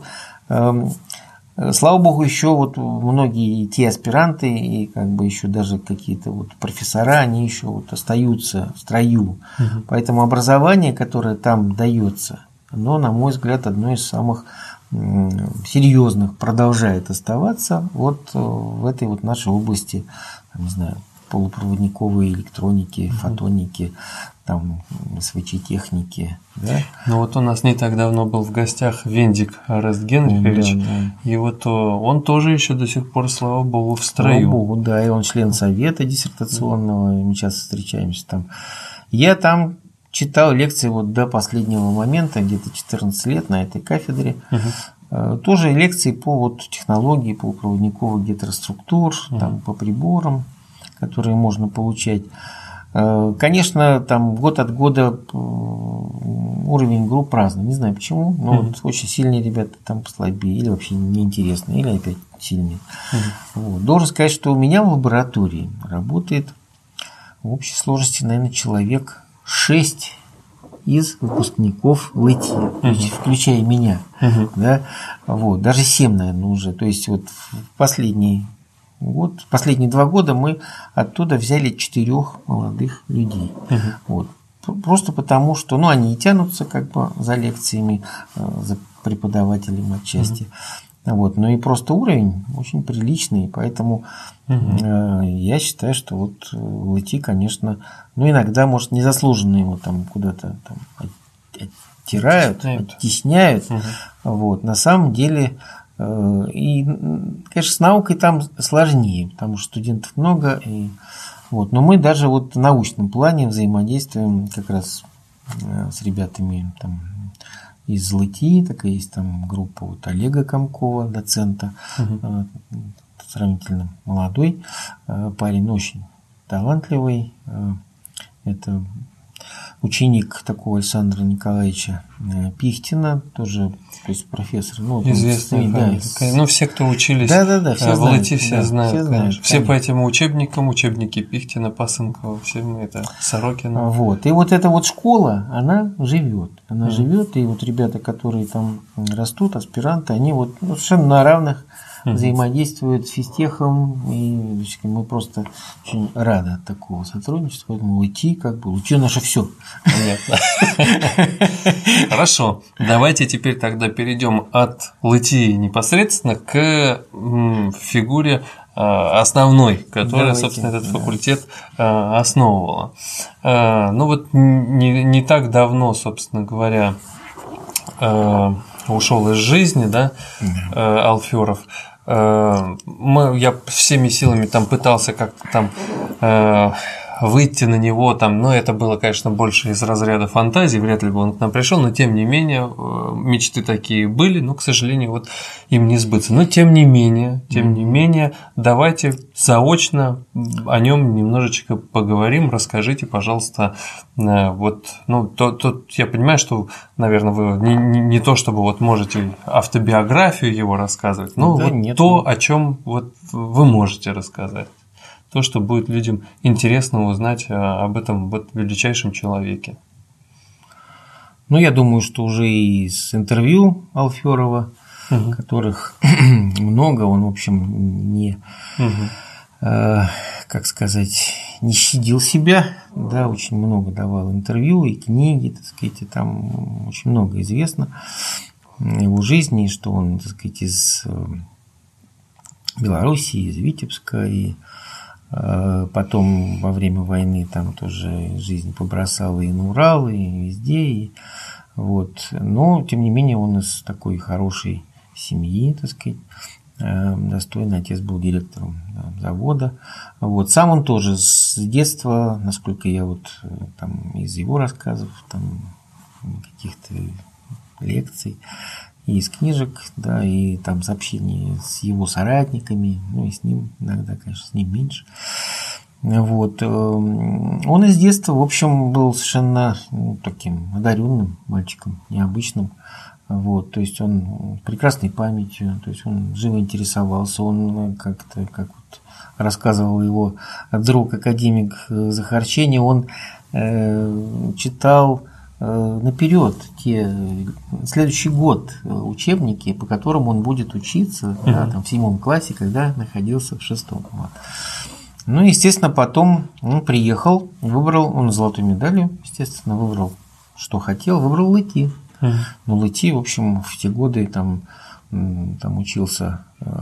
слава богу, еще вот многие те аспиранты, и как бы еще даже какие-то вот профессора, они еще вот остаются в строю. Поэтому образование, которое там дается, оно, на мой взгляд, одно из самых серьезных, продолжает оставаться вот в этой вот нашей области, не знаю, полупроводниковой электроники, фотоники, там, СВЧ-техники. Да? Ну вот у нас не так давно был в гостях Вендик Орест Генрихович, и вот он тоже еще до сих пор, слава богу, в строю. Слава богу, да, и он член совета диссертационного, и мы часто встречаемся там. Я там читал лекции вот до последнего момента, где-то 14 лет на этой кафедре. Тоже лекции по вот технологии, по проводниковых гетероструктур, там, по приборам, которые можно получать. Конечно, там год от года уровень групп разный, не знаю почему, но вот очень сильные ребята там послабее, или вообще неинтересные, или опять сильные. Вот. Должен сказать, что у меня в лаборатории работает в общей сложности, наверное, человек 6 из выпускников ЛИТИ, включая меня. Да? Вот. Даже 7, наверное, уже. То есть вот в последние 2 года мы оттуда взяли 4 молодых людей. Вот. Просто потому, что они и тянутся как бы за лекциями, за преподавателем отчасти. Вот. Но и просто уровень очень приличный, поэтому я считаю, что вот ЛИТИ, конечно, иногда, может, незаслуженно его там куда-то там оттирают, оттесняют. Вот. На самом деле, и, конечно, с наукой там сложнее, потому что студентов много, вот. Но мы даже вот в научном плане взаимодействуем как раз с ребятами там из ЛИТИ, такая есть там группа вот Олега Комкова, доцента, сравнительно молодой парень, очень талантливый. Это ученик такого Александра Николаевича Пихтина, тоже, то есть профессор. Известный, да. Все, кто учились в ЛИТИ, все знают. Все по этим учебникам, учебники Пихтина, Пасынкова, все мы это, Сорокина. Вот. И вот эта вот школа, она живет. Она живет, и вот ребята, которые там растут, аспиранты, они вот совершенно на равных взаимодействуют с физтехом, и мы просто очень рады от такого сотрудничества, поэтому ЛИТИ, ЛИТИ наше все. Понятно. Хорошо, давайте теперь тогда перейдем от ЛИТИ непосредственно к фигуре основной, которая, собственно, этот факультет основывала. Вот не так давно, собственно говоря, ушел из жизни, да, Алферов. Я всеми силами там пытался как-то там выйти на него, там, но это было, конечно, больше из разряда фантазии, вряд ли бы он к нам пришел, но тем не менее мечты такие были, но, к сожалению, вот им не сбыться. Но тем не менее, давайте заочно о нем немножечко поговорим, расскажите, пожалуйста, вот, тут я понимаю, что, наверное, вы не то чтобы вот можете автобиографию его рассказывать, но да, вот нет, то, о чем вот вы можете рассказать. То, что будет людям интересно узнать об этом вот величайшем человеке. Я думаю, что уже из интервью Алферова, которых много, он, в общем, не, как сказать, не щадил себя, да, очень много давал интервью и книги, так сказать, и там очень много известно о его жизни, что он, так сказать, из Белоруссии, из Витебска, и потом во время войны там тоже жизнь побросала и на Урал, и везде, и вот. Но, тем не менее, он из такой хорошей семьи, так сказать, достойный. Отец был директором, да, завода. Вот. Сам он тоже с детства, насколько я вот там из его рассказов, там каких-то лекций, и из книжек, да, и там сообщений с его соратниками, ну и с ним иногда, конечно, с ним меньше. Вот. Он из детства, в общем, был совершенно таким одаренным мальчиком, необычным. Вот. То есть он прекрасной памятью, то есть он живо интересовался, он как-то, как вот рассказывал его друг академик Захарчений, он читал наперед следующий год учебники, по которым он будет учиться, да, там, в 7 классе, когда находился в 6. Вот. Ну, естественно, потом он приехал, выбрал, он золотую медалью, естественно, выбрал, что хотел, выбрал ЛИТИ. Ну, ЛИТИ, в общем, в те годы там учился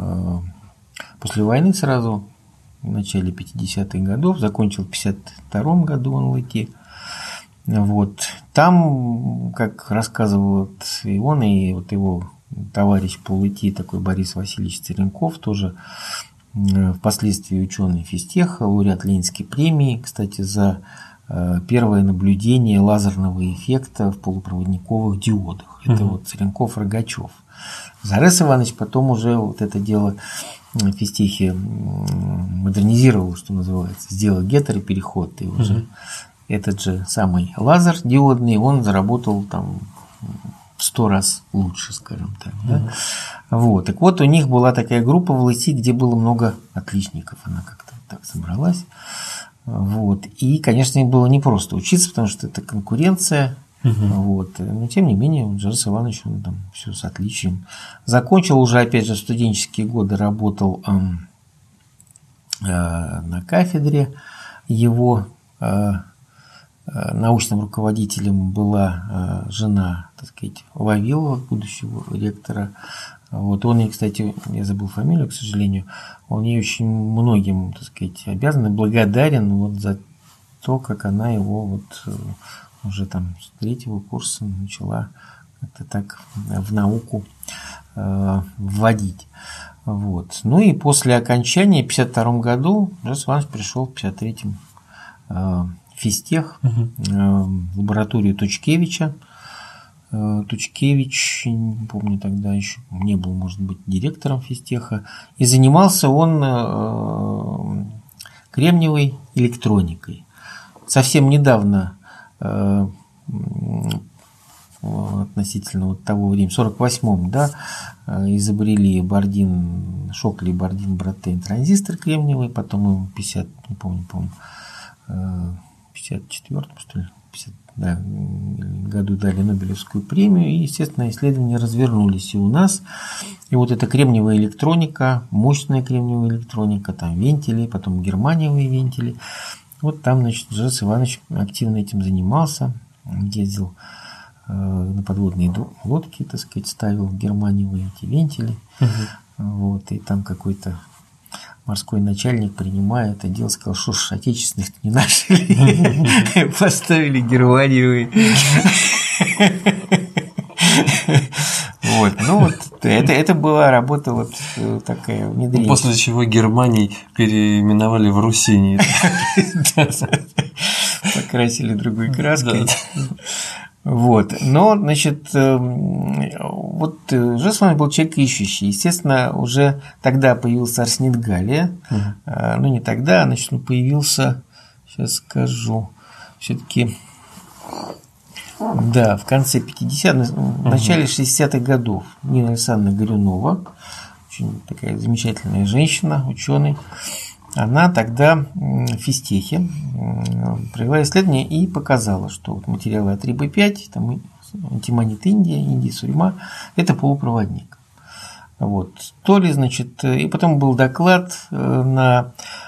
после войны сразу, в начале 50-х годов, закончил в 52-м году он ЛИТИ. Вот. Там, как рассказывал и он, и вот его товарищ по ЛИТИ, такой Борис Васильевич Церенков, тоже впоследствии ученый физтеха, лауреат Ленинской премии, кстати, за первое наблюдение лазерного эффекта в полупроводниковых диодах. Это вот Церенков-Рогачев. Зарес Иванович потом уже вот это дело в физтехе модернизировал, что называется, сделал гетеропереход, и уже этот же самый лазер диодный, он заработал там в 100 раз лучше, скажем так. Да? Вот. Так вот, у них была такая группа в ЛИТИ, где было много отличников. Она как-то так собралась. Вот. И, конечно, им было непросто учиться, потому что это конкуренция. Вот. Но, тем не менее, Зарес Иванович, он там все с отличием. Закончил уже, опять же, в студенческие годы, работал на кафедре. Его научным руководителем была жена, так сказать, Вавилова, будущего ректора. Вот. Он ей, кстати, я забыл фамилию, к сожалению, он ей очень многим, так сказать, обязан и благодарен вот за то, как она его вот уже там с 3-го курса начала как-то так в науку вводить. Вот. Ну и после окончания в 1952 году Зарес Иванович пришел в 1953 физтех, в лабораторию Тучкевича. Тучкевич, не помню, тогда еще не был, может быть, директором физтеха. И занимался он кремниевой электроникой. Совсем недавно, относительно вот того времени, в 1948-м, да, изобрели Шокли Бардин Братейн транзистор кремниевый, потом ему 50, не помню, в 54-м, что ли, 50, да, году дали Нобелевскую премию, и, естественно, исследования развернулись и у нас. И вот эта кремниевая электроника, мощная кремниевая электроника, там вентили, потом германиевые вентили. Вот там, значит, Зарес Иванович активно этим занимался, ездил на подводные лодки, так сказать, ставил германиевые эти вентили. Вот, и там какой-то морской начальник, принимая это дело, сказал, что ж, отечественных не нашли, поставили германиевые. Вот, ну вот, это была работа вот такая внедрение. После чего Германии переименовали в Руссини. Покрасили другой краской. Вот, но, значит, вот Зарес Иванович был человек ищущий. Естественно, уже тогда появился арсенид галлия. Ну, не тогда, а, значит, он появился, сейчас скажу, все-таки, да, в конце 50-х, в начале 60-х годов. Нина Александровна Горюнова, очень такая замечательная женщина, ученый, она тогда в физтехе провела исследование и показала, что вот материалы А3Б5, там антимонит Индия, сурьма, это полупроводник. Вот. То ли, значит, и потом был доклад на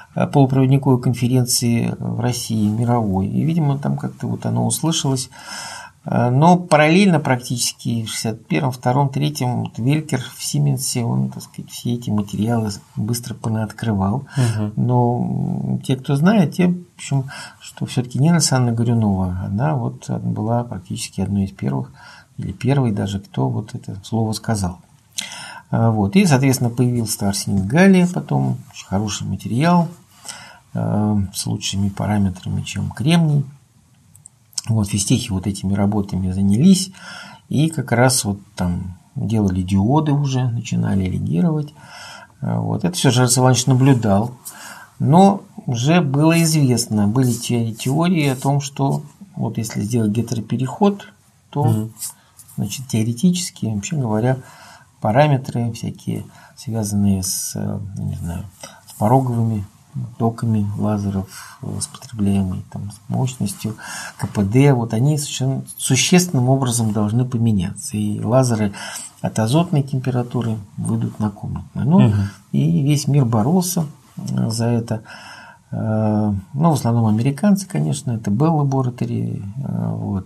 полупроводниковой конференции в России, мировой. И, видимо, там как-то вот оно услышалось. Но параллельно практически в 61-м, 2-м, 3-м вот Велькер в Сименсе, он, так сказать, все эти материалы быстро понаоткрывал. Но те, кто знает, те, в общем, что все-таки Нина Александровна Горюнова, она вот была практически одной из первых, или первой даже, кто вот это слово сказал. Вот. И, соответственно, появился арсенид галлия, потом очень хороший материал с лучшими параметрами, чем кремний. Вот, физтехи вот этими работами занялись, и как раз вот там делали диоды уже, начинали легировать. Вот. Это все Жарес Иванович наблюдал, но уже было известно, были теории о том, что вот если сделать гетеропереход, то значит, теоретически, вообще говоря, параметры всякие, связанные с, не знаю, с пороговыми токами лазеров, с потребляемой там, с мощностью, КПД, вот они совершенно существенным образом должны поменяться. И лазеры от азотной температуры выйдут на комнатную. Ну, и весь мир боролся за это. Ну, в основном американцы, конечно, это Bell Laboratory, вот.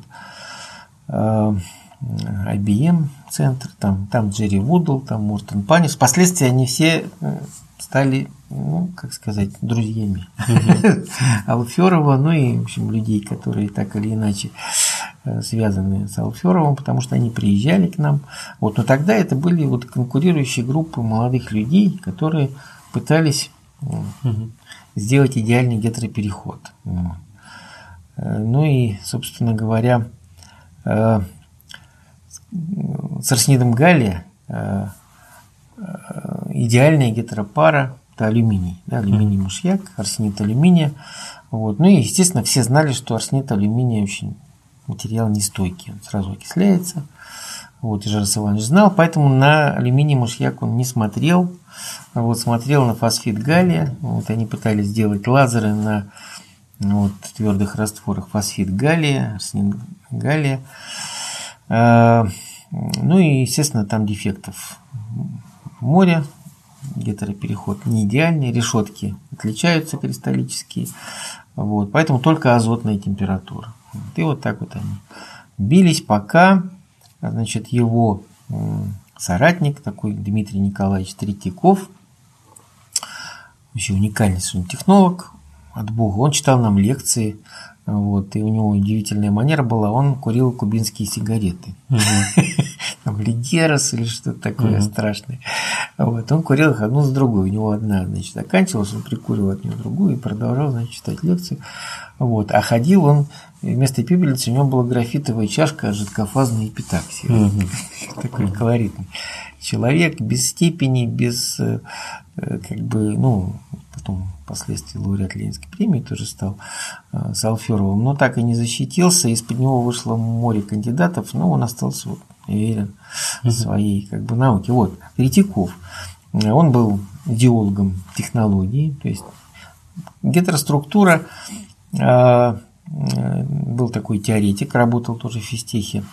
IBM центр, там Джерри Вудл, там Мортон Панис. Впоследствии они все стали, ну, как сказать, друзьями Алферова, ну и, в общем, людей, которые так или иначе связаны с Алферовым, потому что они приезжали к нам. Вот, но тогда это были вот конкурирующие группы молодых людей, которые пытались сделать идеальный гетеропереход. Ну и, собственно говоря, с арсенидом галлия идеальная гетеропара – это алюминий. Да, алюминий-мышьяк, арсенид алюминия. Вот. Ну и, естественно, все знали, что арсенид алюминия очень материал нестойкий. Он сразу окисляется. Вот, и Жарес Иванович знал, поэтому на алюминий-мышьяк он не смотрел. Вот, смотрел на фосфид галлия. Вот, они пытались сделать лазеры на вот, твердых растворах фосфид галлия, арсенид галлия. Ну и, естественно, там дефектов море, гетеропереход не идеальный, решетки отличаются кристаллические, вот, поэтому только азотная температура. И вот так вот они бились, пока, значит, его соратник, такой Дмитрий Николаевич Третьяков, вообще уникальный технолог от Бога, он читал нам лекции. Вот, и у него удивительная манера была, он курил кубинские сигареты. Там Лигерос или что-то такое страшное. Вот, он курил их одну за другой. У него одна, значит, заканчивалась, он прикуривал от нее другую и продолжал, значит, читать лекции. Вот, а ходил он, вместо пепельницы у него была графитовая чашка жидкофазной эпитаксии. Такой колоритный человек, без степени, без, как бы, ну, потом впоследствии лауреат Ленинской премии тоже стал с Алферовым, но так и не защитился, из-под него вышло море кандидатов, но он остался вот, верен своей как бы науке. Вот, Третьяков, он был идеологом технологии, то есть гетероструктура, был такой теоретик, работал тоже в физтехе,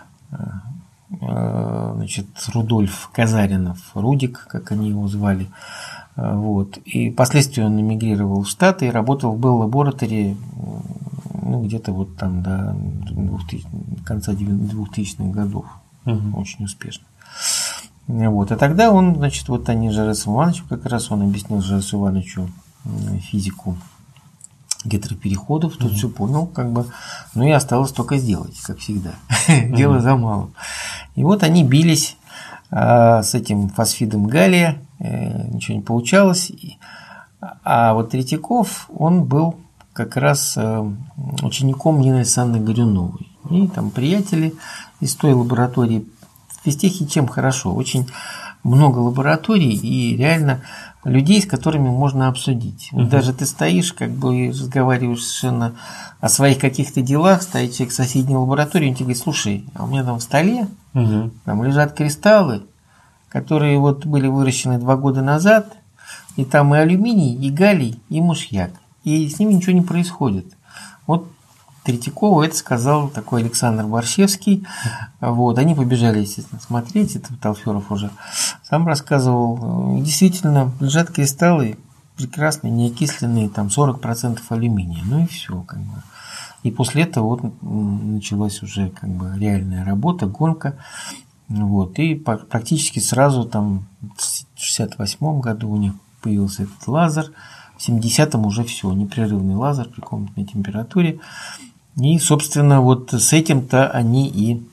значит, Рудольф Казаринов, Рудик, как они его звали. Вот. И впоследствии он эмигрировал в Штаты и работал в Bell Laboratory, ну, где-то вот там до конца 2000-х годов. Очень успешно. Вот. А тогда он, значит, вот они Жаресу Ивановичу, как раз он объяснил Жаресу Ивановичу физику гетеропереходов, тут все понял, как бы, ну и осталось только сделать, как всегда. Дело за малым. И вот они бились с этим фосфидом галлия, ничего не получалось. А вот Третьяков, он был как раз учеником Нины Александровны Горюновой. И там приятели из той лаборатории. В физтехе чем хорошо? Очень много лабораторий и реально людей, с которыми можно обсудить. Вот даже ты стоишь, как бы разговариваешь совершенно о своих каких-то делах, стоит человек в соседней лаборатории, он тебе говорит: слушай, а у меня там в столе там лежат кристаллы, которые вот были выращены 2 года назад, и там и алюминий, и галлий, и мышьяк, и с ними ничего не происходит. Вот Третьякову это сказал такой Александр Борщевский. Вот, они побежали, естественно, смотреть. Это Алферов уже сам рассказывал. Действительно, лежат кристаллы, прекрасные, неокисленные, там 40% алюминия. Ну и все, как бы. И после этого вот началась уже как бы реальная работа, гонка. Вот. И практически сразу там в 68 году у них появился этот лазер. В 70-м уже все, непрерывный лазер при комнатной температуре. И, собственно, вот с этим-то они и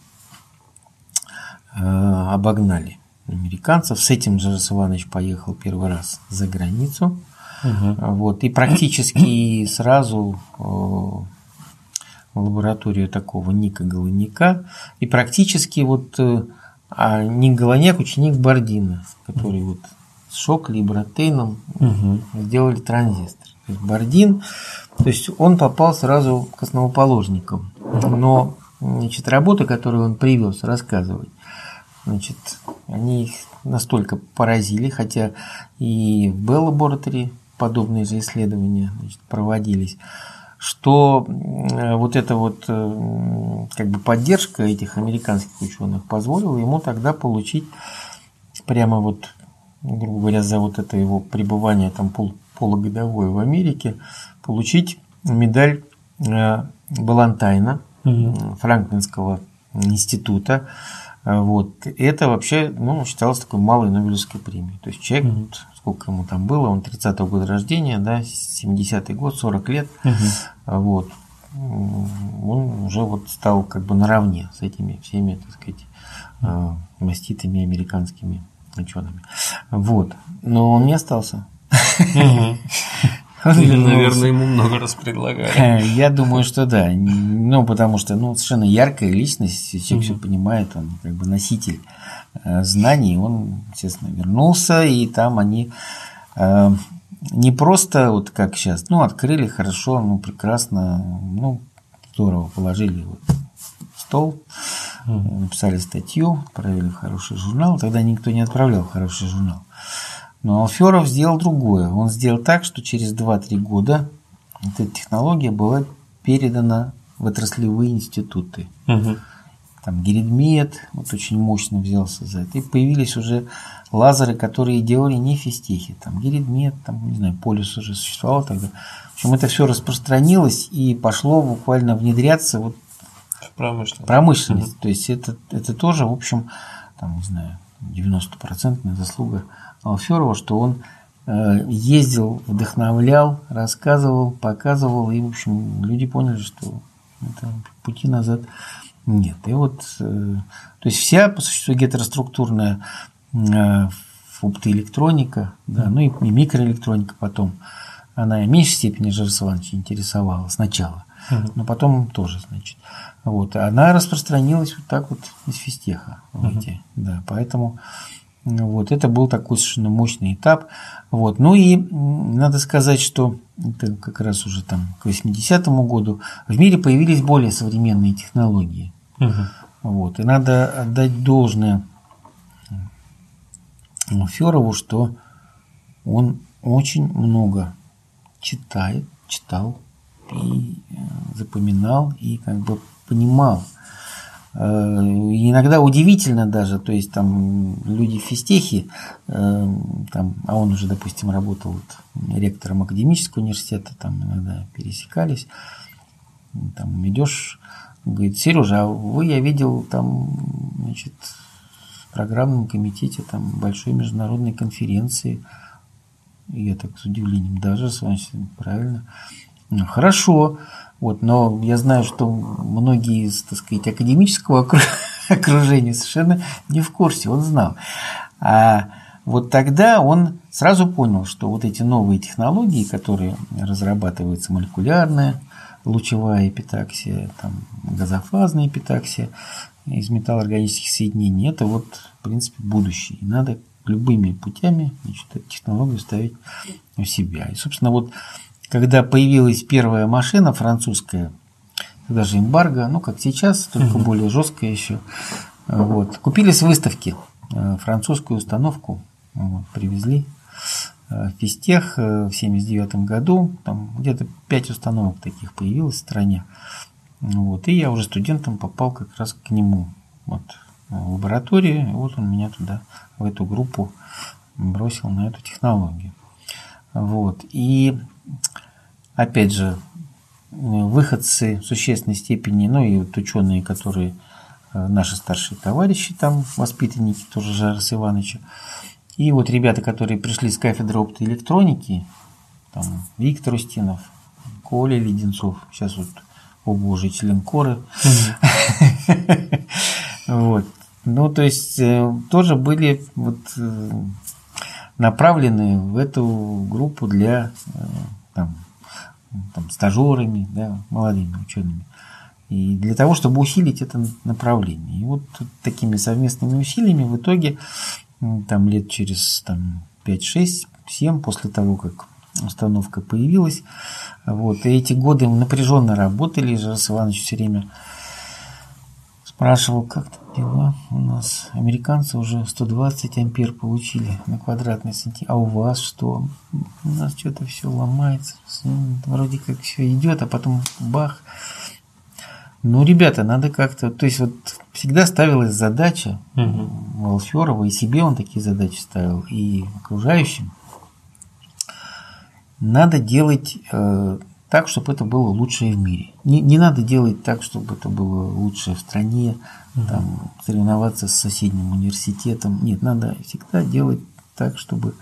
обогнали американцев. С этим Жарас Иванович поехал первый раз за границу. Вот. И практически сразу в лабораторию такого Ника Голоняка. И практически вот Ник Голоняк, ученик Бардина, который вот с Шокли и Братейном сделали транзистор. То есть Бардин, то есть он попал сразу к основоположникам. Но, значит, работы, которые он привез рассказывать, значит, они их настолько поразили, хотя и в Bell Laboratory подобные же исследования, значит, проводились, что вот эта вот как бы поддержка этих американских ученых позволила ему тогда получить прямо вот, грубо говоря, за вот это его пребывание там полугодовое в Америке, получить медаль Балантайна Франклинского института. Вот. Это вообще, ну, считалось такой малой Нобелевской премией. То есть человек, сколько ему там было, он 30-го года рождения, да, 70-й год, 40 лет, вот. Он уже вот стал как бы наравне с этими всеми, так сказать, маститыми американскими учеными. Вот. Но он не остался. Или, наверное, ему много раз предлагали. Я думаю, что да. Ну, потому что, ну, совершенно яркая личность, человек все понимает, он как бы носитель знаний, он, естественно, вернулся, и там они не просто вот как сейчас, ну, открыли хорошо, ну, прекрасно, ну, здорово, положили вот в стол, написали статью, отправили в хороший журнал, тогда никто не отправлял в хороший журнал. Но Алферов сделал другое. Он сделал так, что через 2-3 года эта технология была передана в отраслевые институты. Там Геридмет вот очень мощно взялся за это. И появились уже лазеры, которые делали не физтехи. Там Геридмет, там, не знаю, Полюс уже существовал тогда. В общем, это все распространилось и пошло буквально внедряться вот в промышленность. То есть это тоже, в общем, там, не знаю, 90% заслуга Алферова, что он ездил, вдохновлял, рассказывал, показывал, и, в общем, люди поняли, что это пути назад нет. И вот, то есть вся, по существу, гетероструктурная оптоэлектроника, да, ну и микроэлектроника потом, она в меньшей степени Жарас Ивановича интересовала сначала, но потом тоже, значит. Вот, она распространилась вот так вот из физтеха. Да, поэтому вот, это был такой совершенно мощный этап. Вот. Ну и надо сказать, что это как раз уже там к 80-му году в мире появились более современные технологии. Вот. И надо отдать должное Алферову, что он очень много читал и запоминал, и как бы понимал. Иногда удивительно даже, то есть там люди в физтехе, там, а он уже, допустим, работал вот ректором академического университета, там иногда пересекались, там идешь, говорит: Сережа, а вы, я видел, там, значит, в программном комитете там большой международной конференции. И я так с удивлением: даже с вами правильно. Ну, хорошо. Вот, но я знаю, что многие из, так сказать, академического окружения совершенно не в курсе, он знал. А вот тогда он сразу понял, что вот эти новые технологии, которые разрабатываются, молекулярная лучевая эпитаксия, там, газофазная эпитаксия из металлоорганических соединений, это вот, в принципе, будущее. И надо любыми путями, значит, эту технологию ставить у себя. И, собственно, вот когда появилась первая машина французская, тогда же эмбарго, ну, как сейчас, только более жесткая еще, вот, купили с выставки французскую установку, вот, привезли в физтех в 1979 году, там где-то 5 установок таких появилось в стране, вот, и я уже студентом попал как раз к нему, вот, в лабораторию, и вот он меня туда, в эту группу бросил на эту технологию. Вот. И опять же, выходцы в существенной степени, ну и вот ученые, которые наши старшие товарищи, там воспитанники тоже Жараса Ивановича, и вот ребята, которые пришли с кафедры оптоэлектроники, там Виктор Устинов, Коля Леденцов, сейчас вот оба уже член Коры. Вот. Ну, то есть тоже были вот направлены в эту группу для там, стажерами, да, молодыми учеными. И для того, чтобы усилить это направление. И вот такими совместными усилиями в итоге там лет через 5, 6, 7 после того, как установка появилась, вот, и эти годы мы напряженно работали, Жарас Иванович все время спрашивал, как там дела у нас. Американцы уже 120 ампер получили на квадратный сантиметр, а у вас что? У нас что-то все ломается, вроде как все идет, а потом бах. Ну, ребята, надо как-то, то есть вот всегда ставилась задача у Алферова, и себе он такие задачи ставил, и окружающим. Надо делать так, чтобы это было лучшее в мире. Не надо делать так, чтобы это было лучшее в стране, там, соревноваться с соседним университетом. Нет, надо всегда делать так, чтобы...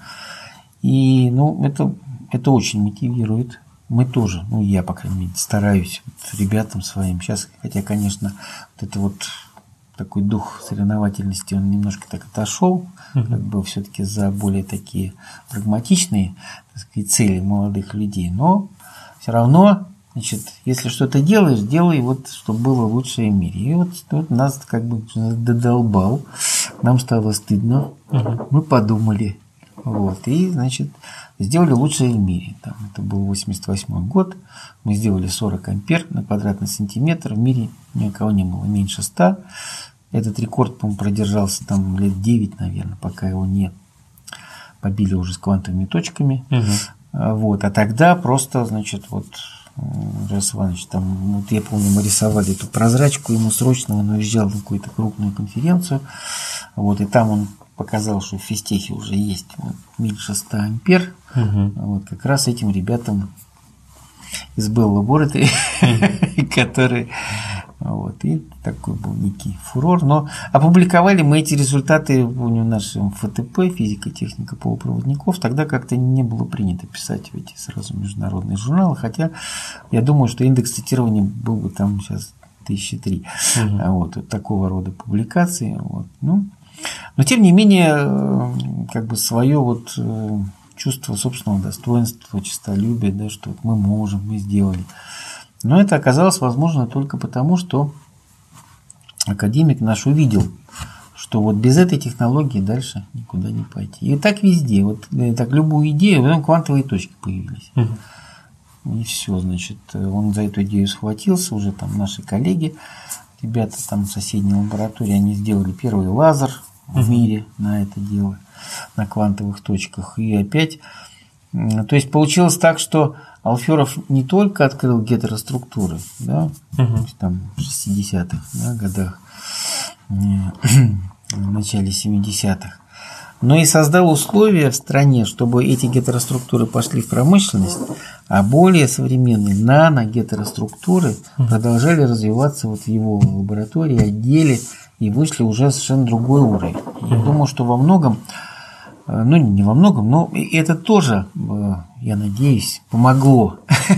И, ну, это очень мотивирует. Мы тоже, ну, я, по крайней мере, стараюсь вот ребятам своим сейчас, хотя, конечно, вот это вот такой дух соревновательности, он немножко так отошел, как бы все-таки за более такие прагматичные, так сказать, цели молодых людей, но все равно, значит, если что-то делаешь, делай вот, чтобы было лучшее в мире. И вот нас как бы додолбал, нам стало стыдно, мы подумали, вот, и, значит, сделали лучшее в мире. Там, это был 88 год, мы сделали 40 ампер на квадратный сантиметр, в мире ни у кого не было меньше 100. Этот рекорд, по-моему, продержался там лет 9, наверное, пока его не побили уже с квантовыми точками. Вот. А тогда просто, значит, вот Жарас Иванович, там, вот я помню, мы рисовали эту прозрачку, ему срочно он уезжал на какую-то крупную конференцию, вот, и там он показал, что в физтехе уже есть вот, меньше 100 ампер. Вот, как раз этим ребятам из Bell Laboratory, которые... Вот, и такой был некий фурор. Но опубликовали мы эти результаты в нашем ФТП, физико-техника полупроводников. Тогда как-то не было принято писать в эти сразу международные журналы. Хотя я думаю, что индекс цитирования был бы там сейчас 1003. Вот такого рода публикации. Вот. Ну, но тем не менее, как бы свое вот чувство собственного достоинства, честолюбия, да, что мы можем, мы сделали. Но это оказалось возможно только потому, что академик наш увидел, что вот без этой технологии дальше никуда не пойти. И так везде, вот так любую идею, потом квантовые точки появились. И все, значит, он за эту идею схватился, уже там наши коллеги, ребята там в соседней лаборатории, они сделали первый лазер в мире на это дело, на квантовых точках. И опять, то есть получилось так, что Алферов не только открыл гетероструктуры, да, там в 60-х, да, годах, в начале 70-х, но и создал условия в стране, чтобы эти гетероструктуры пошли в промышленность, а более современные нано-гетероструктуры продолжали развиваться вот в его лаборатории, отделе и вышли уже совершенно другой уровень. Я думаю, что во многом, ну не во многом, но это тоже, я надеюсь, помогло.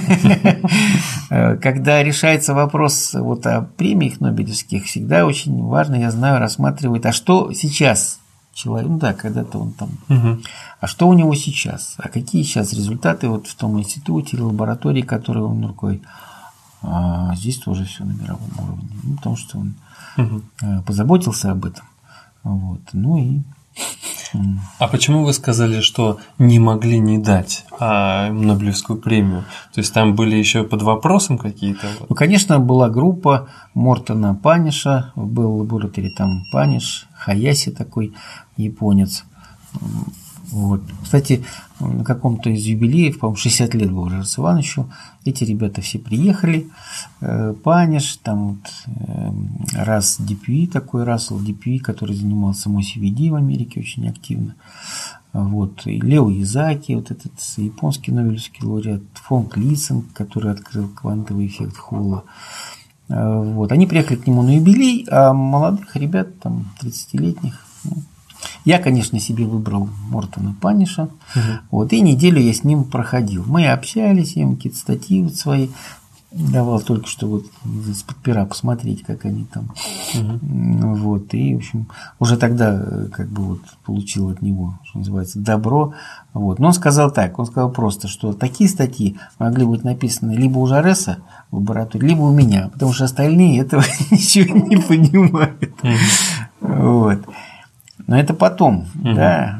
Когда решается вопрос вот о премиях нобелевских, всегда очень важно, я знаю, рассматривать, а что сейчас человек, ну да, когда-то он там, а что у него сейчас, а какие сейчас результаты вот в том институте или лаборатории, которой он рукой, а здесь тоже все на мировом уровне, ну, потому что он позаботился об этом, вот, ну и... А почему вы сказали, что не могли не дать Нобелевскую премию? То есть там были еще под вопросом какие-то? Ну, конечно, была группа Мортона Паниша, был лабораторий там Паниш, Хаяси такой японец. Вот. Кстати, на каком-то из юбилеев, по-моему, 60 лет было Жарасу Ивановичу, эти ребята все приехали, Паниш, там вот, Рассел Дюпюи, который занимался MOSI-VD в Америке очень активно, Вот. И Лео Язаки, вот этот японский нобелевский лауреат, фон Клисен, который открыл квантовый эффект Холла. Вот. Они приехали к нему на юбилей, а молодых ребят, там, 30-летних, я, конечно, себе выбрал Мортона Паниша, вот, и неделю я с ним проходил. Мы общались, я ему какие-то статьи вот свои давал только что вот из-под пера посмотреть, как они там. Вот, и, в общем, уже тогда как бы вот получил от него, что называется, добро. Вот. Но он сказал так, он сказал просто, что такие статьи могли быть написаны либо у Жареса в лаборатории, либо у меня, потому что остальные этого ничего не понимают. Вот. Но это потом, да.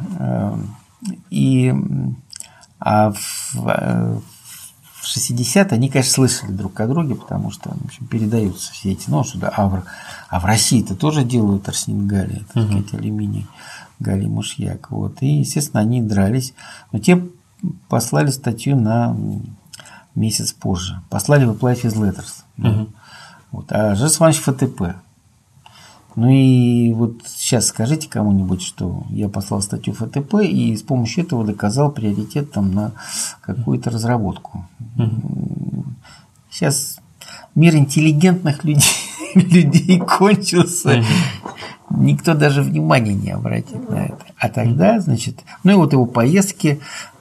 В 60-е они, конечно, слышали друг о друге, потому что, в общем, передаются все эти, ну, сюда, а в России-то тоже делают арсенид галлия, так сказать, алюминий, галлий, мышьяк. Вот. И, естественно, они дрались. Но те послали статью на месяц позже. Послали в Apply Phys Letters. Вот. А Жорж Иванович ФТП. Ну и вот сейчас скажите кому-нибудь, что я послал статью ФТП и с помощью этого доказал приоритет там на какую-то разработку. Сейчас мир интеллигентных людей кончился. Никто даже внимания не обратит на это. А тогда, значит, ну и вот его поездки,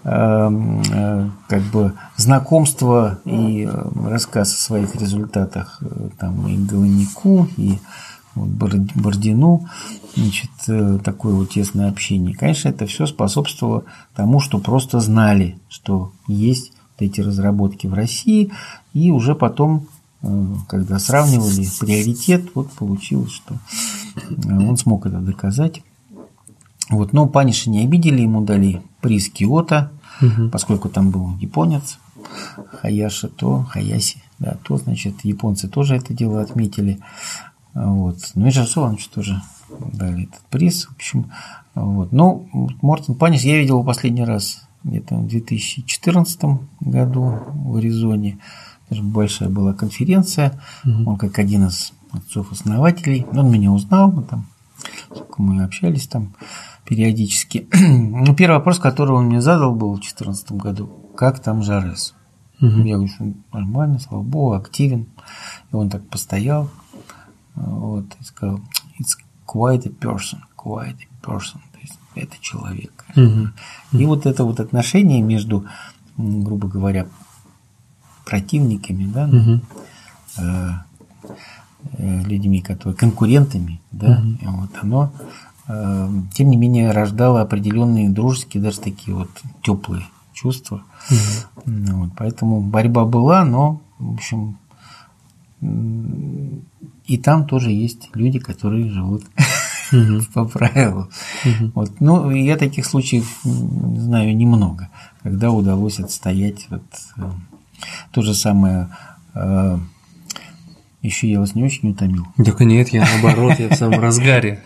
как бы знакомство и рассказ о своих результатах там и Голонику, и вот Бородину, значит, такое вот тесное общение. Конечно, это все способствовало тому, что просто знали, что есть вот эти разработки в России, и уже потом, когда сравнивали приоритет, вот получилось, что он смог это доказать. Вот, но Паниша не обидели, ему дали приз Киото, поскольку там был японец Хаяси, да, то, значит, японцы тоже это дело отметили. Вот. Ну и Жоржу Ивановичу тоже дали этот приз. В общем, вот. Но Мортон Паниш я видел его последний раз где-то в 2014 году в Аризоне. Даже большая была конференция. Он как один из отцов-основателей. Он меня узнал, мы общались там периодически. Ну, первый вопрос, который он мне задал, был в 2014 году: как там Жарес? Я говорю, что нормально, слава богу, активен. И он так постоял. Вот, и сказал, it's quite a person, то есть это человек. И вот это вот отношение между, грубо говоря, противниками, да, людьми, которые конкурентами, да, вот оно, тем не менее, рождало определенные дружеские, даже такие вот теплые чувства. Вот, поэтому борьба была, но, в общем, и там тоже есть люди, которые живут по правилу. Вот. Ну, я таких случаев знаю немного, когда удалось отстоять вот, то же самое. Еще я вас не очень утомил. Так нет, я наоборот, я в самом разгаре.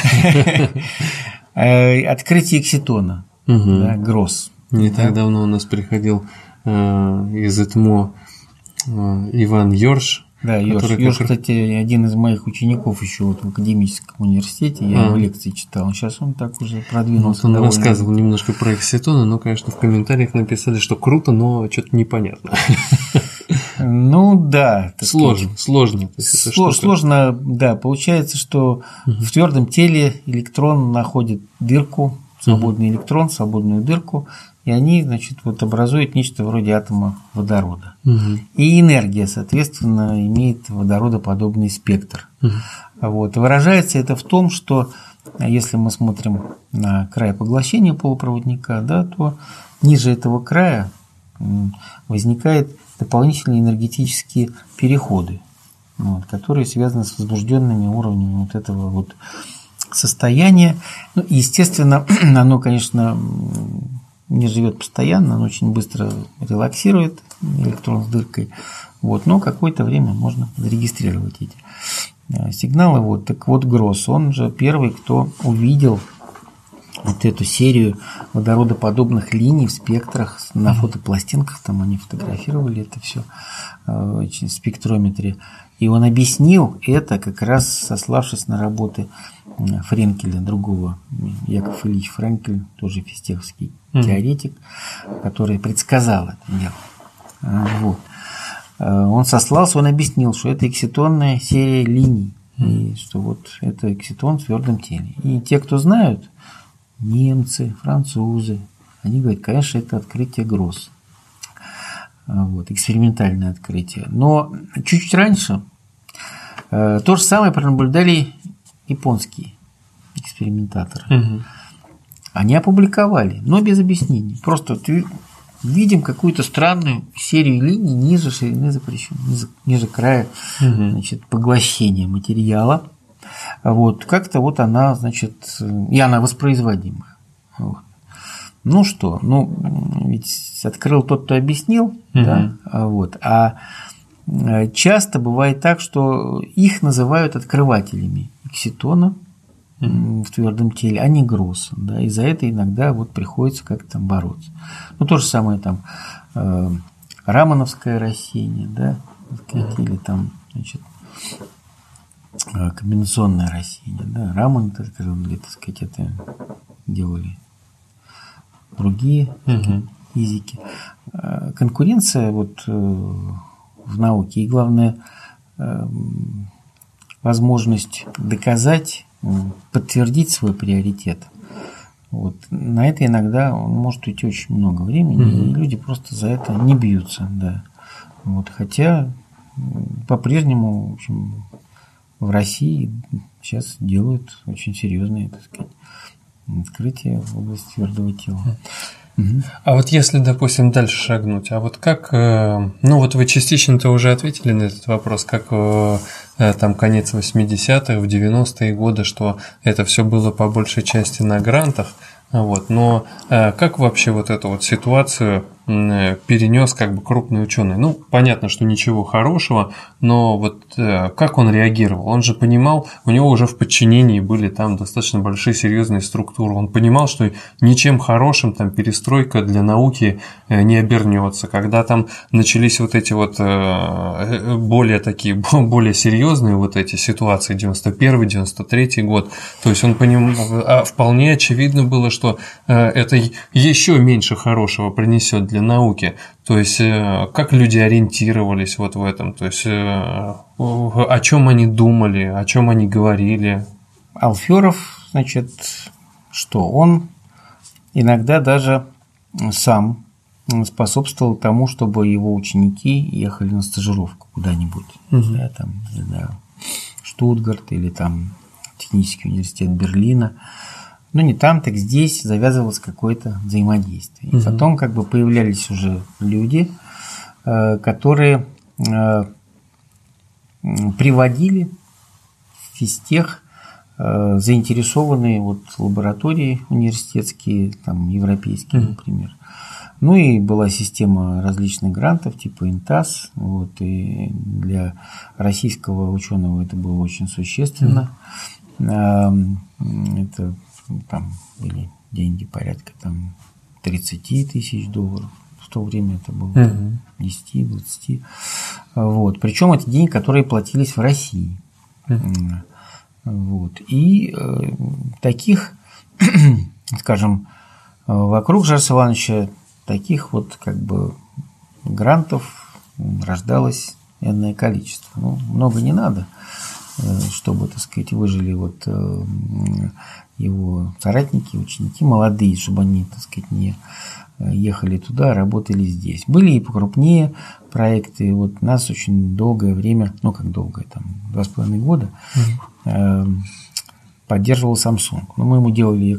Открытие экситона, Гросс. Не так давно у нас приходил из ЭТМО Иван Йорш. Да, Йорш, кстати, один из моих учеников еще вот в академическом университете, я его лекции читал, сейчас он так уже продвинулся. Вот он рассказывал немножко про экситоны, но, конечно, в комментариях написали, что круто, но что-то непонятно. Ну да. Сложно. Сложно, да. Получается, что в твердом теле электрон находит дырку, свободный электрон, свободную дырку, и они, значит, вот образуют нечто вроде атома водорода. И энергия, соответственно, имеет водородоподобный спектр. Вот. И выражается это в том, что если мы смотрим на край поглощения полупроводника, да, то ниже этого края возникают дополнительные энергетические переходы, вот, которые связаны с возбужденными уровнями вот этого вот состояния. Ну, естественно, оно, конечно, не живет постоянно, оно очень быстро релаксирует, электрон с дыркой, вот, но какое-то время можно зарегистрировать эти сигналы. Вот. Так вот, Гросс, он же первый, кто увидел вот эту серию водородоподобных линий в спектрах на фотопластинках, там они фотографировали это все в спектрометре. И он объяснил это, как раз сославшись на работы Френкеля, другого, Яков Ильич Френкель, тоже фистеховский теоретик, который предсказал это дело. Вот. Он сослался, он объяснил, что это экситонная серия линий, и что вот это экситон в твердом теле. И те, кто знают, немцы, французы, они говорят, конечно, это открытие Гросса. Вот, экспериментальное открытие. Но чуть-чуть раньше то же самое пронаблюдали японские экспериментаторы. Они опубликовали, но без объяснений. Просто видим какую-то странную серию линий ниже ширины запрещенной, ниже края значит, поглощения материала. Вот, как-то вот она, значит, и она воспроизводима. Вот. Ну что, ведь открыл тот, кто объяснил, да, вот, а часто бывает так, что их называют открывателями экситона в твердом теле, а не Гросса, да, и за это иногда вот приходится как-то там бороться. Ну, то же самое там рамановское рассеяние, да, или там, значит, комбинационное рассеяние, да, Раман, так сказать, это делали другие физики. Конкуренция вот в науке и, главное, возможность доказать, подтвердить свой приоритет. Вот. На это иногда может уйти очень много времени, и люди просто за это не бьются. Да. Вот. Хотя по-прежнему, в общем, в России сейчас делают очень серьезные, так сказать, открытия в области твердого тела. А вот если, допустим, дальше шагнуть, а вот как, ну вот вы частично-то уже ответили на этот вопрос, как там конец 80-х, в 90-е годы, что это все было по большей части на грантах, вот, но как вообще вот эту вот ситуацию перенес как бы крупный ученый? Ну, понятно, что ничего хорошего, но вот как он реагировал? Он же понимал, у него уже в подчинении были там достаточно большие серьезные структуры. Он понимал, что ничем хорошим там перестройка для науки не обернется. Когда там начались вот эти вот более серьезные вот эти ситуации, 91-й, 93-й год, то есть он понимал, вполне очевидно было, что это еще меньше хорошего принесет для науки. То есть, как люди ориентировались вот в этом, то есть, о чем они думали, о чем они говорили. Алферов, значит, что он иногда даже сам способствовал тому, чтобы его ученики ехали на стажировку куда-нибудь, да, там, не знаю, Штутгарт или там Технический университет Берлина. Ну, не там, так здесь завязывалось какое-то взаимодействие. И потом как бы появлялись уже люди, которые приводили в физтех заинтересованные вот лаборатории университетские, там, европейские, например. Ну, и была система различных грантов, типа ИНТАС. Вот, и для российского ученого это было очень существенно. Это там были деньги порядка там 30 тысяч долларов. В то время это было 10-20. Вот. Причем это деньги, которые платились в России. Вот. И таких, скажем, вокруг Жораса Ивановича таких вот как бы грантов рождалось энное количество. Ну, много не надо, чтобы, так сказать, выжили вот его соратники, ученики молодые, чтобы они, так сказать, не ехали туда, работали здесь. Были и покрупнее проекты. Вот нас очень долгое время, ну как долгое, там 2,5 года, поддерживал Samsung. Но мы ему делали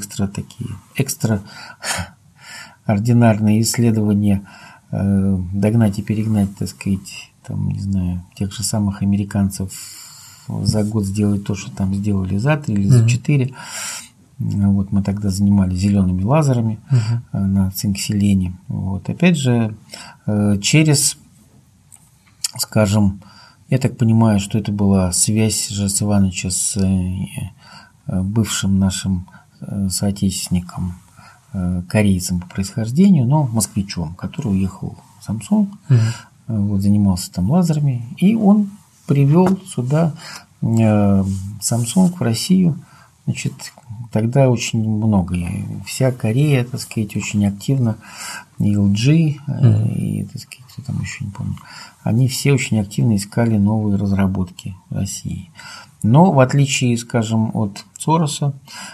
экстраординарные исследования, догнать и перегнать, так сказать, там, не знаю, тех же самых американцев за год сделать то, что там сделали за 3 или за 4. Вот мы тогда занимались зелеными лазерами на цинк-селене. Вот. Опять же, через, скажем, я так понимаю, что это была связь Жораса Ивановича с бывшим нашим соотечественником, корейцем по происхождению, но москвичом, который уехал в Samsung, вот, занимался там лазерами, и он привел сюда Samsung в Россию. Значит, тогда очень много, вся Корея, так сказать, очень активно, и LG, и, так сказать, кто там еще, не помню, они все очень активно искали новые разработки в России. Но, в отличие, скажем, от Сороса,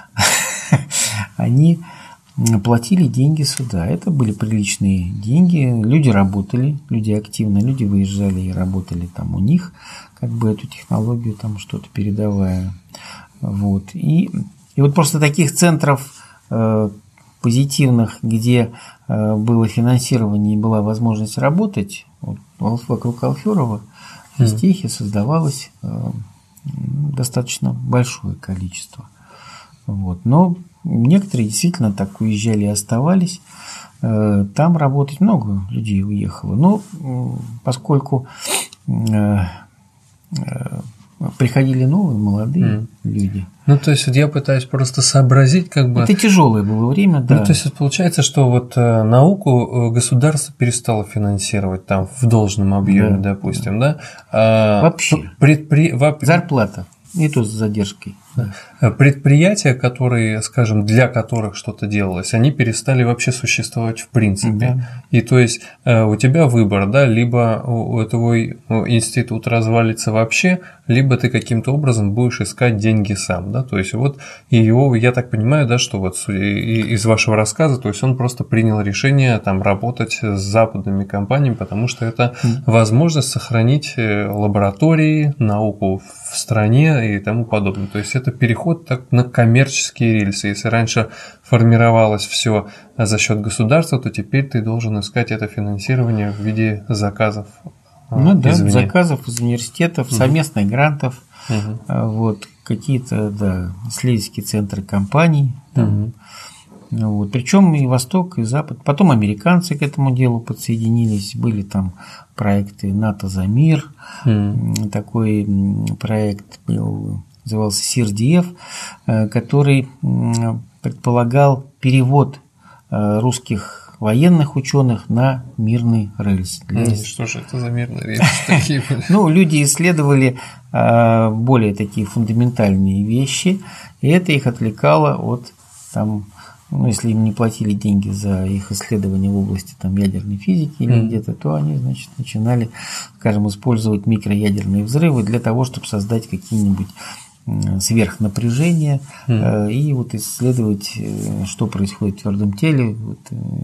они платили деньги сюда. Это были приличные деньги. Люди работали, люди активно, люди выезжали и работали там у них, как бы эту технологию там что-то передавая. Вот. И вот просто таких центров позитивных, где было финансирование и была возможность работать, вот, вокруг Алферова в Физтехе создавалось достаточно большое количество. Вот. Но некоторые действительно так уезжали и оставались. Там работать много людей уехало. Но поскольку приходили новые, молодые люди. Ну, то есть, вот я пытаюсь просто сообразить, как бы… Это тяжелое было время, да. Ну, то есть, получается, что вот науку государство перестало финансировать там в должном объеме, да, допустим, да? Вообще. Зарплата. И то с задержкой. Да. Предприятия, которые, скажем, для которых что-то делалось, они перестали вообще существовать в принципе. Да. И то есть у тебя выбор, да, либо твой институт развалится вообще, либо ты каким-то образом будешь искать деньги сам, да, то есть вот его, я так понимаю, да, что вот из вашего рассказа, то есть он просто принял решение там работать с западными компаниями, потому что это возможность сохранить лаборатории, науку в стране и тому подобное. То есть это переход так на коммерческие рельсы. Если раньше формировалось все за счет государства, то теперь ты должен искать это финансирование в виде заказов. Ну да, заказов из университетов, совместных грантов, вот, какие-то, да, исследовательские центры компаний. Вот. Причем и Восток, и Запад. Потом американцы к этому делу подсоединились. Были там проекты НАТО за мир. Такой проект был, назывался CIRDF, который предполагал перевод русских военных ученых на мирный рельс. Что же это за мирные рельсы такие были? Ну, люди исследовали более такие фундаментальные вещи, и это их отвлекало от там, ну, если им не платили деньги за их исследования в области там, ядерной физики или где-то, то они, значит, начинали, скажем, использовать микроядерные взрывы для того, чтобы создать какие-нибудь сверхнапряжения и вот исследовать, что происходит в твердом теле вот,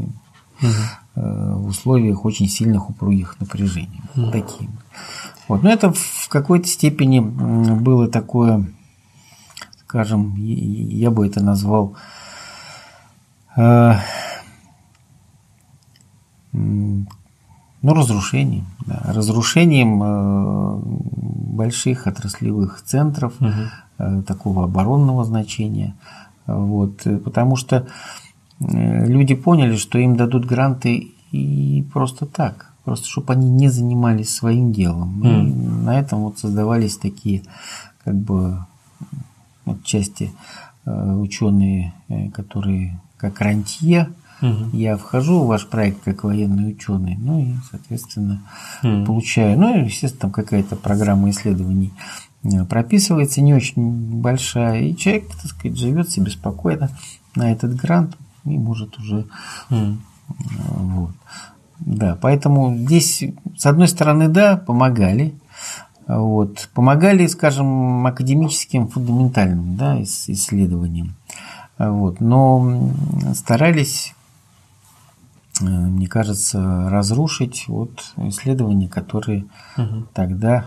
в условиях очень сильных упругих напряжений. Вот такие. Вот. Но это в какой-то степени было такое, скажем, я бы это назвал разрушением. Да, разрушением больших отраслевых центров, такого оборонного значения. Вот, потому что люди поняли, что им дадут гранты и просто так, просто чтобы они не занимались своим делом. И на этом вот создавались такие, как бы, отчасти ученые, которые как рантье. Я вхожу в ваш проект как военный ученый, ну и, соответственно, получаю. Ну и, естественно, там какая-то программа исследований прописывается, не очень большая, и человек, так сказать, живет себе спокойно на этот грант и может уже. Вот. Да, поэтому здесь, с одной стороны, да, помогали. Вот, помогали, скажем, академическим фундаментальным, да, исследованиям. Вот, но старались, мне кажется, разрушить вот исследования, которые тогда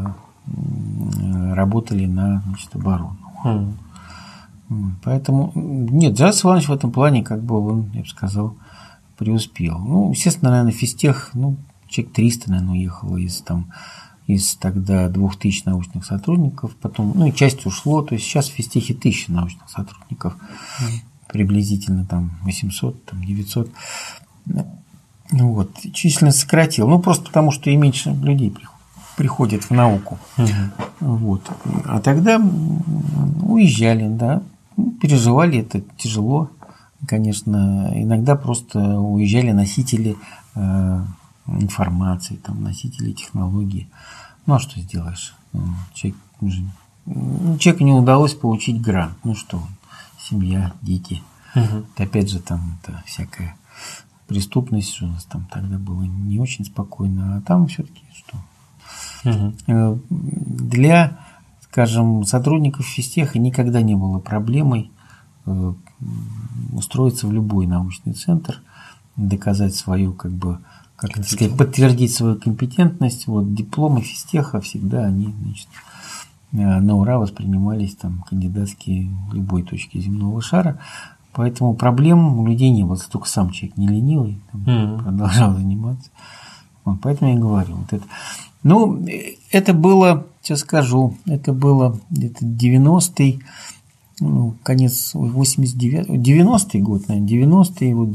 работали на, значит, оборону. Поэтому, нет, Джаз Иванович в этом плане, как бы он, я бы сказал, преуспел. Ну, естественно, наверное, физтех, человек 300, наверное, уехало из тогда 2000 научных сотрудников, потом, и часть ушло, то есть сейчас в физтехе 1000 научных сотрудников, приблизительно там 800, там 900. Вот, численность сократил, просто потому, что и меньше людей приходит в науку. Вот. А тогда уезжали, да, переживали это тяжело, конечно. Иногда просто уезжали носители информации, там, носители технологий. Ну, а что сделаешь? Человеку не удалось получить грант. Ну что, семья, дети. Опять же, там это всякая преступность у нас там тогда было не очень спокойно, а там все-таки что? Для, скажем, сотрудников физтеха никогда не было проблемой устроиться в любой научный центр, доказать свою, как это сказать, подтвердить свою компетентность. Вот дипломы физтеха всегда они, значит, на ура воспринимались там кандидатские в любой точке земного шара. Поэтому проблем у людей не было, только сам человек не ленивый, продолжал заниматься. Вот, поэтому я говорю, вот это. Ну, это было, сейчас скажу, это было где-то 90-й, конец 89-й, 90-й год, наверное, 90-й, вот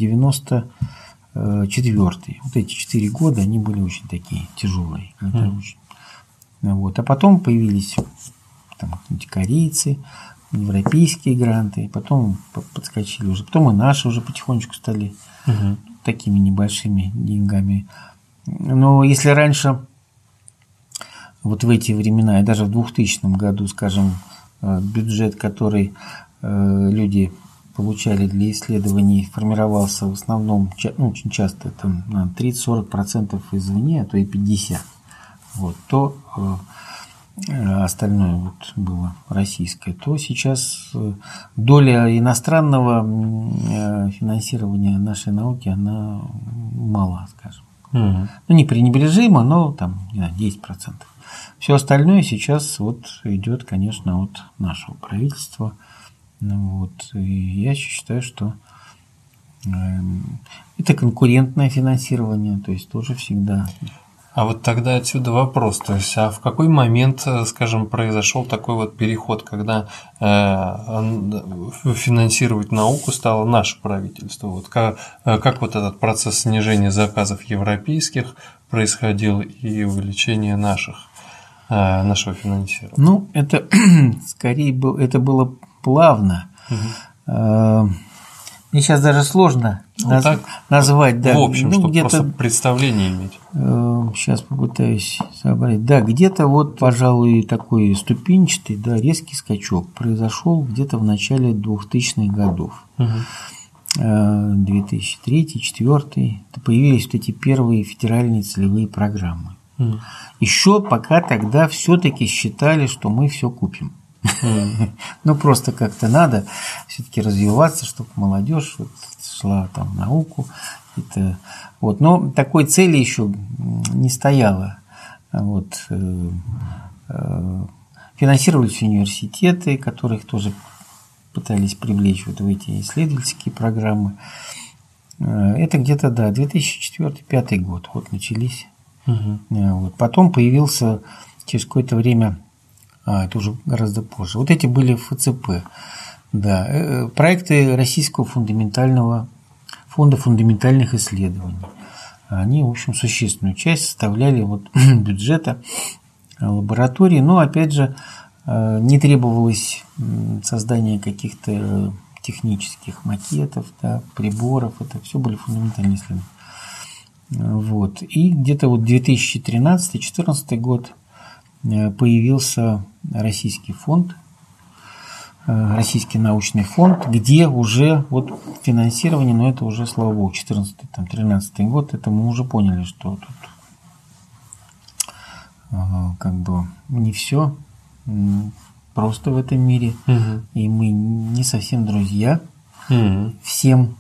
94-й. Вот эти 4 года, они были очень такие тяжелые. Вот. А потом появились там корейцы, европейские гранты, потом подскочили уже, потом и наши уже потихонечку стали такими небольшими деньгами. Но если раньше, вот в эти времена, и даже в 2000 году, скажем, бюджет, который люди получали для исследований, формировался в основном, очень часто там на 30-40% извне, а то и 50%, вот, то остальное вот было российское, то сейчас доля иностранного финансирования нашей науки, она мала, скажем. Ну, не пренебрежимо, но там, не знаю, 10%. Все остальное сейчас вот идет, конечно, от нашего правительства. Вот. И я считаю, что это конкурентное финансирование, то есть тоже всегда. А вот тогда отсюда вопрос, то есть, а в какой момент, скажем, произошел такой вот переход, когда финансировать науку стало наше правительство? Вот как вот этот процесс снижения заказов европейских происходил и увеличение нашего финансирования? Ну, это скорее это было плавно. Мне сейчас даже сложно назвать. Да, в общем, чтобы просто представление иметь. Сейчас попытаюсь собрать. Да, где-то вот, пожалуй, такой ступенчатый, да, резкий скачок произошел где-то в начале 2000-х годов. 2003-2004 появились вот эти первые федеральные целевые программы. Еще пока тогда все-таки считали, что мы все купим. Ну, просто как-то надо все-таки развиваться, чтобы молодежь вот шла там в науку. Вот. Но такой цели еще не стояло. Вот. Финансировались университеты, которых тоже пытались привлечь вот в эти исследовательские программы. Это где-то, да, 2004-2005 год вот начались. Вот. Потом появился через какое-то время, это уже гораздо позже, вот эти были ФЦП, да, проекты Российского фонда фундаментальных исследований. Они, в общем, существенную часть составляли вот бюджета лаборатории, но, опять же, не требовалось создание каких-то технических макетов, да, приборов, это все были фундаментальные исследования. Вот. И где-то вот 2013-2014 год появился Российский фонд, Российский научный фонд, где уже вот финансирование, но это уже, слава богу, 2014-2013 год, это мы уже поняли, что тут как бы не все просто в этом мире, и мы не совсем друзья всем,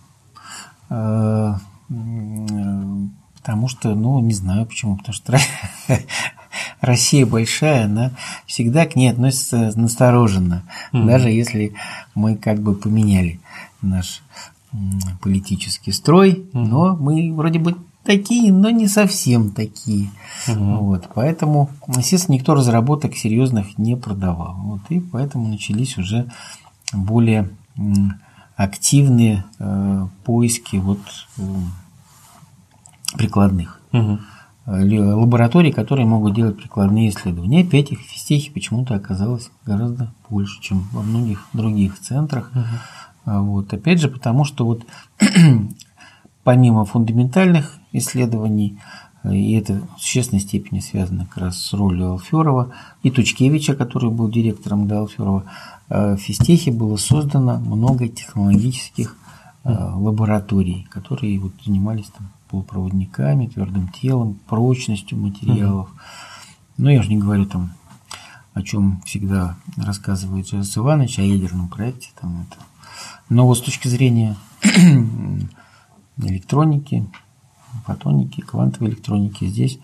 потому что, ну, не знаю почему, потому что Россия большая, она всегда к ней относится настороженно, даже если мы как бы поменяли наш политический строй, но мы вроде бы такие, но не совсем такие. Вот, поэтому, естественно, никто разработок серьезных не продавал. Вот, и поэтому начались уже более активные поиски вот, прикладных. лабораторий, которые могут делать прикладные исследования. И опять их в физтехе почему-то оказалось гораздо больше, чем во многих других центрах. Вот. Опять же, потому что вот помимо фундаментальных исследований, и это в существенной степени связано как раз с ролью Алферова и Тучкевича, который был директором до Алферова, в физтехе было создано много технологических лабораторий, которые вот занимались там полупроводниками, твердым телом, прочностью материалов. Но я же не говорю там, о чем всегда рассказывает Жозеф Иванович, о ядерном проекте. Там это. Но вот с точки зрения электроники, фотоники, квантовой электроники здесь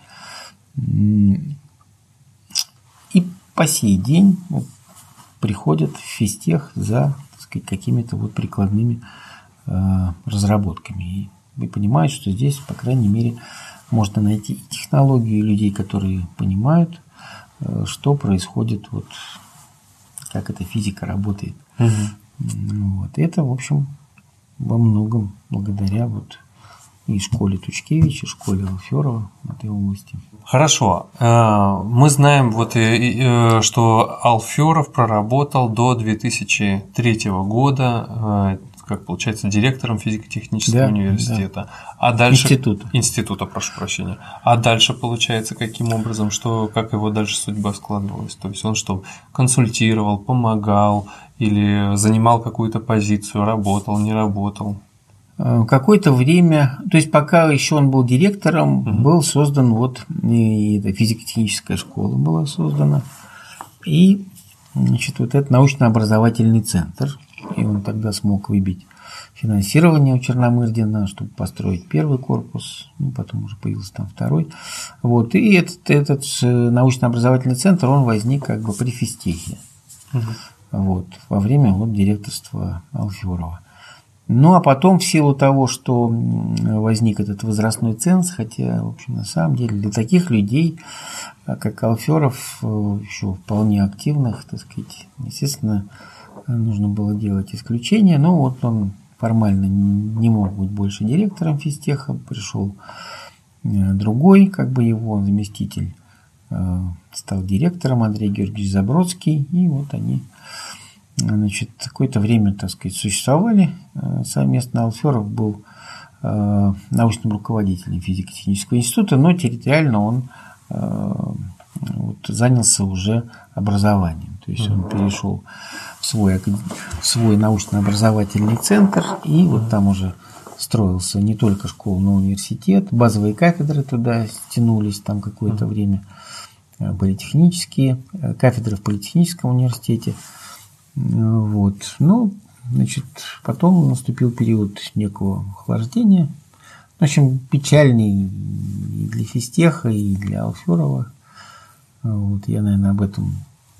и по сей день приходят в физтех за, так сказать, какими-то вот прикладными разработками. И понимают, что здесь, по крайней мере, можно найти и технологию людей, которые понимают, что происходит, вот, как эта физика работает. Вот. Это, в общем, во многом благодаря вот и школе Тучкевича, и школе Алферова в этой области. Хорошо. Мы знаем, вот, что Алферов проработал до 2003 года, как получается, директором физико-технического университета. Да. А дальше Института, прошу прощения. А дальше, получается, каким образом, как его дальше судьба складывалась? То есть он что, консультировал, помогал или занимал какую-то позицию, работал, не работал? Какое-то время, то есть пока еще он был директором, был создан вот и физико-техническая школа была создана, и значит, вот этот научно-образовательный центр, и он тогда смог выбить финансирование у Черномырдина, чтобы построить первый корпус, потом уже появился там второй. Вот, и этот научно-образовательный центр, он возник как бы при физтехе, вот, во время вот директорства Алферова. Ну, а потом, в силу того, что возник этот возрастной ценз, хотя, в общем, на самом деле, для таких людей, как Алферов, еще вполне активных, так сказать, естественно, нужно было делать исключение, но вот он формально не мог быть больше директором физтеха, пришел другой, как бы его заместитель, стал директором Андрей Георгиевич Забродский, и вот они, значит, какое-то время, так сказать, существовали совместно. Алферов был научным руководителем физико-технического института, но территориально он вот, занялся уже образованием. То есть он перешел в свой научно-образовательный центр, и вот там уже строился не только школа, но и университет. Базовые кафедры туда стянулись там какое-то время, политехнические, кафедры в политехническом университете. Вот. Ну, значит, потом наступил период некого охлаждения. В общем, печальный и для физтеха, и для Алферова. Вот. Я, наверное, об этом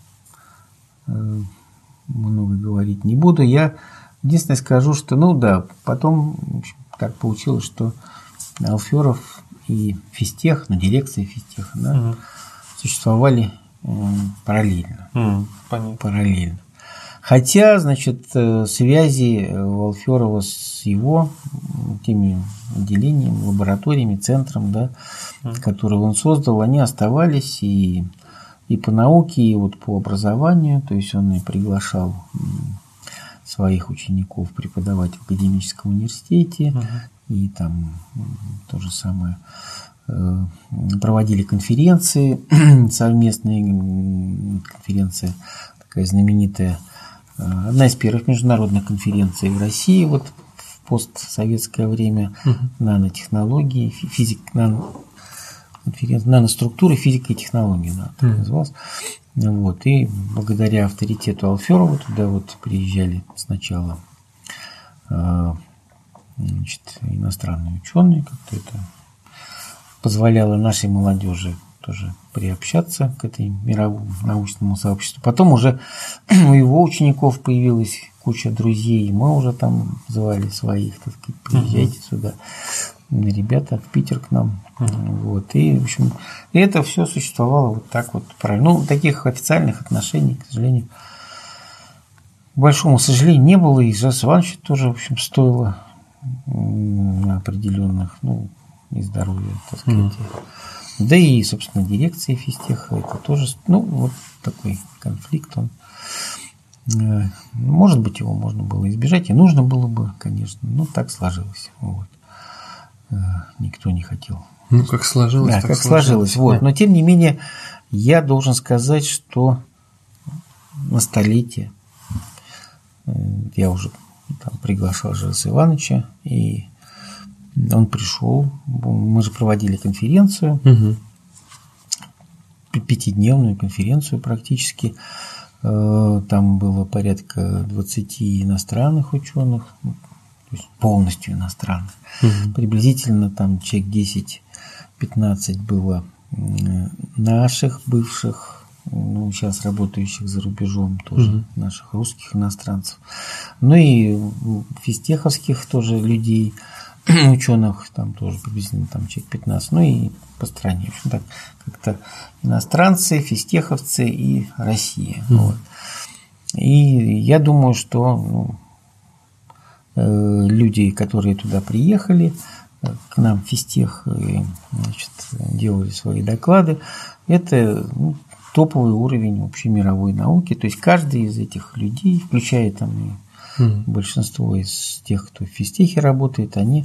много говорить не буду. Я единственное скажу, что, ну да, потом, в общем, так получилось, что Алферов и физтех, ну, дирекция физтеха, да, существовали параллельно. Параллельно. Хотя, значит, связи у Алферова с его теми отделениями, лабораториями, центром, да, которые он создал, они оставались и по науке, и вот по образованию. То есть он и приглашал своих учеников преподавать в академическом университете, и там то же самое. Проводили конференции, совместные конференции, такая знаменитая, одна из первых международных конференций в России вот в постсоветское время, нанотехнологии, наноструктуры, физика и технологии, да, так называлась. Вот, и благодаря авторитету Алферова туда вот приезжали сначала значит, иностранные ученые, как-то это позволяло нашей молодежи тоже приобщаться к этой мировому научному сообществу. Потом уже у его учеников появилась куча друзей, и мы уже там звали своих, так сказать, приезжайте сюда, ребята, в Питер к нам. Вот. И, в общем, это все существовало вот так вот правильно. Ну, таких официальных отношений, к сожалению, к большому сожалению, не было. И Жозеф Иванович тоже, в общем, стоило определенных, ну, и здоровья, так сказать, Да и, собственно, дирекция физтеха, это тоже, вот такой конфликт, он, может быть, его можно было избежать, и нужно было бы, конечно, но так сложилось, вот. Никто не хотел. Как сложилось, да, так как сложилось. Вот. Да. Но, тем не менее, я должен сказать, что на столетие я уже там приглашал Жироса Ивановича, и он пришел. Мы же проводили конференцию, пятидневную конференцию практически. Там было порядка 20 иностранных ученых, то есть полностью иностранных. Приблизительно там человек 10-15 было наших бывших, сейчас работающих за рубежом тоже, наших русских иностранцев. Ну и физтеховских тоже людей, ученых, там тоже приблизительно там человек 15, ну и по стране. В общем, так как-то иностранцы, физтеховцы и Россия. Вот. И я думаю, что люди, которые туда приехали, к нам в физтех, значит, делали свои доклады, это топовый уровень общемировой науки. То есть каждый из этих людей, включая там и большинство из тех, кто в физтехе работает, они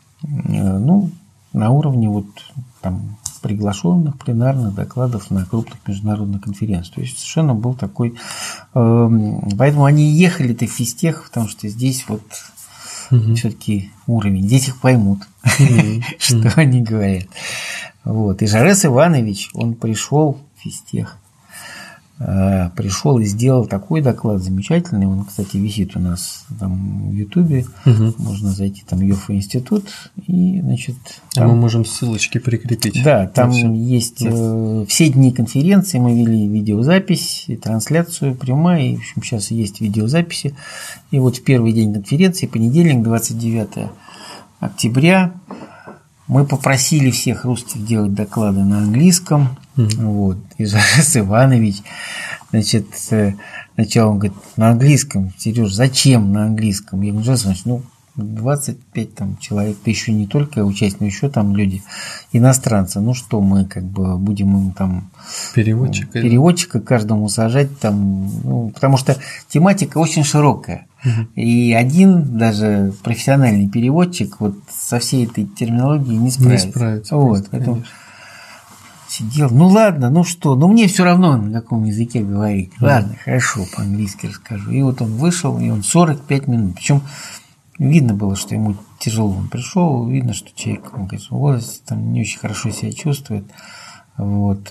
на уровне вот там приглашенных пленарных докладов на крупных международных конференциях. То есть совершенно был такой... Поэтому они ехали-то в физтех, потому что здесь вот все-таки уровень. Здесь их поймут, что они говорят. Вот. И Жорес Иванович, он пришел в физтех, пришел и сделал такой доклад замечательный. Он, кстати, висит у нас там в Ютубе. Можно зайти там ЮФА-институт. И, значит, там... мы можем ссылочки прикрепить. Да, там есть все дни конференции. Мы вели видеозапись, и трансляцию прямая. И, в общем, сейчас есть видеозаписи. И вот в первый день конференции, понедельник, 29 октября, мы попросили всех русских делать доклады на английском. Вот. И Жорес Иванович, значит, сначала он говорит, на английском. Сереж, зачем на английском? Я говорю, Жорес Иванович, 25 там человек, да еще не только участники, но еще там люди иностранцы. Что мы как бы будем им там переводчика каждому сажать там, потому что тематика очень широкая. И один даже профессиональный переводчик вот со всей этой терминологией не справится. Вот, поэтому сидел, ладно, мне все равно на каком языке говорить. Ладно, хорошо, по-английски расскажу. И вот он вышел, и он 45 минут. Причем видно было, что ему тяжело. Он пришел, видно, что человек, он говорит, в возрасте там не очень хорошо себя чувствует. Вот.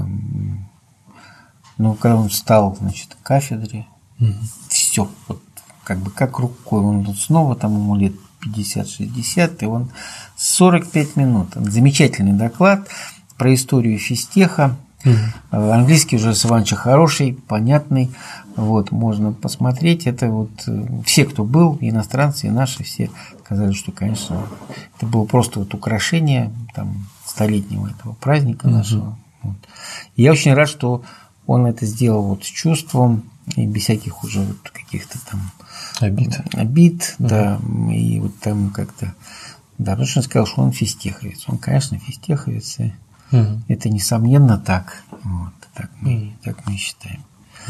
Но когда он встал, значит, к кафедре, все, вот, как бы как рукой. Он тут снова, там ему лет 50-60, и он 45 минут. Замечательный доклад про историю физтеха. Английский уже с Ивановича хороший, понятный. Вот, можно посмотреть. Это вот все, кто был, иностранцы, и наши, все сказали, что, конечно, это было просто вот украшение там, столетнего этого праздника нашего. Вот. И я очень рад, что он это сделал вот с чувством и без всяких уже вот каких-то там обид, да, и вот там как-то, да, потому что он сказал, что он физтеховец. Он, конечно, физтеховец, и это несомненно так. Вот, так мы считаем.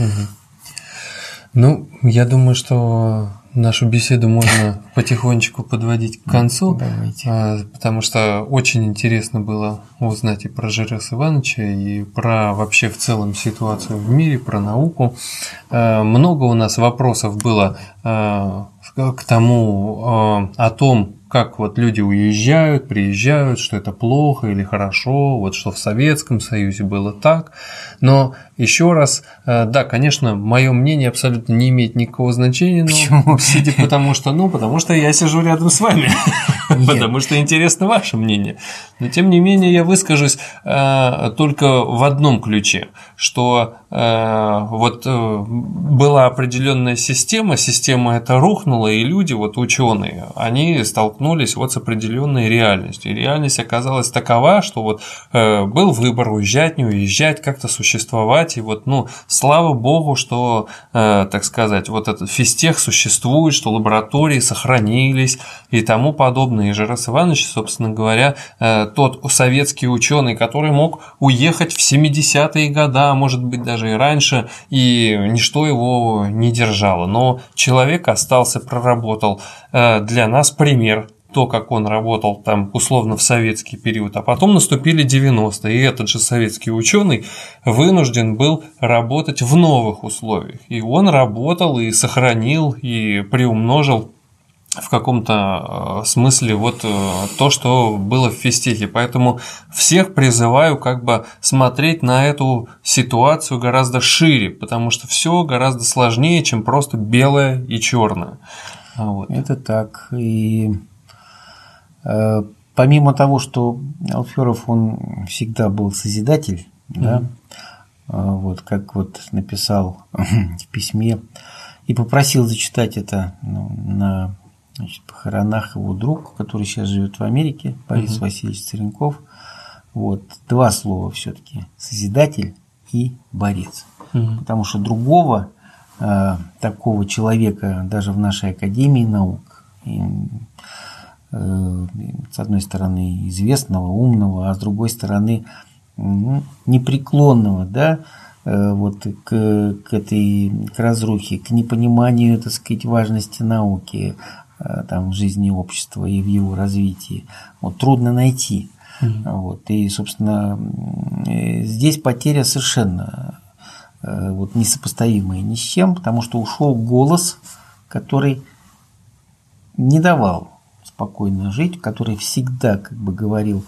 Я думаю, что нашу беседу можно потихонечку подводить к концу. Давайте. Потому что очень интересно было узнать и про Жироса Ивановича, и про вообще в целом ситуацию в мире, про науку. Много у нас вопросов было к тому, о том, как вот люди уезжают, приезжают, что это плохо или хорошо, вот что в Советском Союзе было так. Но еще раз, да, конечно, мое мнение абсолютно не имеет никакого значения, но потому что я сижу рядом с вами, потому что интересно ваше мнение. Но тем не менее я выскажусь только в одном ключе, что вот была определенная система эта рухнула, и люди, вот ученые, они столкнулись столкнулись вот с определенной реальностью. И реальность оказалась такова, что вот был выбор уезжать, не уезжать, как-то существовать. И вот, слава богу, что, так сказать, вот этот физтех существует, что лаборатории сохранились и тому подобное. И Жирас Иванович, собственно говоря, тот советский ученый, который мог уехать в 70-е годы, а может быть даже и раньше, и ничто его не держало. Но человек остался, проработал. Для нас пример, то, как он работал там условно в советский период, а потом наступили 90-е, и этот же советский ученый вынужден был работать в новых условиях. И он работал и сохранил, и приумножил в каком-то смысле вот то, что было в физтехе. Поэтому всех призываю как бы смотреть на эту ситуацию гораздо шире, потому что все гораздо сложнее, чем просто белое и черное. Вот. Это так. И помимо того, что Алферов, он всегда был созидатель, да, вот как вот написал в письме и попросил зачитать это на похоронах его друг, который сейчас живет в Америке, Борис Васильевич Царенков. Вот, 2 слова все-таки: созидатель и борец. Потому что другого такого человека даже в нашей Академии наук, с одной стороны известного, умного, а с другой стороны непреклонного, да, вот к разрухе, к непониманию, так сказать, важности науки там в жизни общества и в его развитии, вот трудно найти. Вот, и, собственно, здесь потеря совершенно вот несопоставимая ни с чем, потому что ушел голос, который не давал спокойно жить, который всегда как бы говорил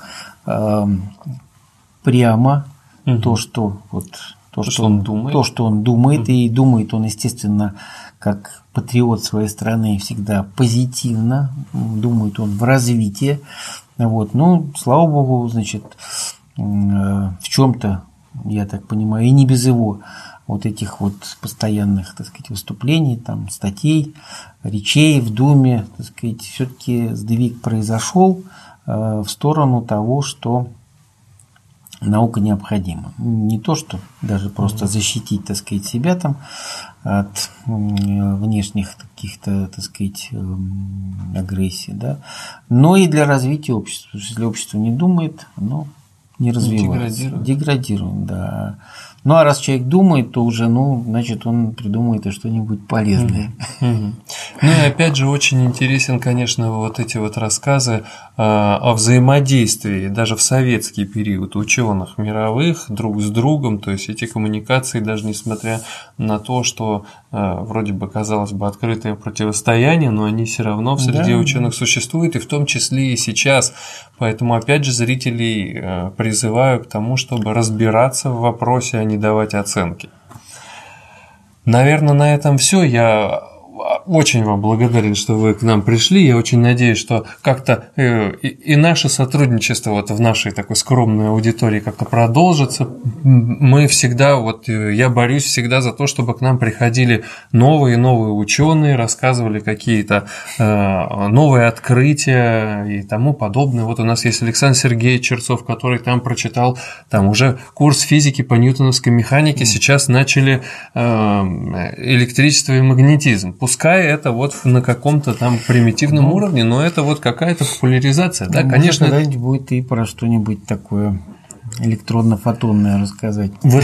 прямо то, что он думает, и думает он, естественно, как патриот своей страны, всегда позитивно, думает он в развитии. Вот. Слава богу, значит, в чем-то, я так понимаю, и не без его вот этих вот постоянных, так сказать, выступлений, там, статей, речей в Думе, так сказать, все-таки сдвиг произошел в сторону того, что наука необходима. Не то, что даже просто защитить, так сказать, себя там от внешних каких-то, так сказать, агрессий, да, но и для развития общества. Потому что если общество не думает, оно не развивается. Деградирует, да. А раз человек думает, то уже, значит, он придумает и что-нибудь полезное. И опять же, очень интересен, конечно, вот эти вот рассказы о взаимодействии даже в советский период ученых мировых друг с другом, то есть эти коммуникации, даже несмотря на то, что вроде бы, казалось бы, открытое противостояние, но они все равно в среде ученых существуют, и в том числе и сейчас. Поэтому, опять же, зрителей призываю к тому, чтобы разбираться в вопросе, а не давать оценки. Наверное, на этом все. Я очень вам благодарен, что вы к нам пришли. Я очень надеюсь, что как-то и наше сотрудничество вот в нашей такой скромной аудитории как-то продолжится. Мы всегда, я борюсь всегда за то, чтобы к нам приходили новые ученые, рассказывали какие-то новые открытия и тому подобное. Вот у нас есть Александр Сергеевич Черцов, который там прочитал там уже курс физики по ньютоновской механике. Сейчас начали электричество и магнетизм. Пускай это вот на каком-то там примитивном уровне, но это вот какая-то популяризация. Да, конечно. Когда-нибудь будет и про что-нибудь такое электронно-фотонное рассказать. Вот,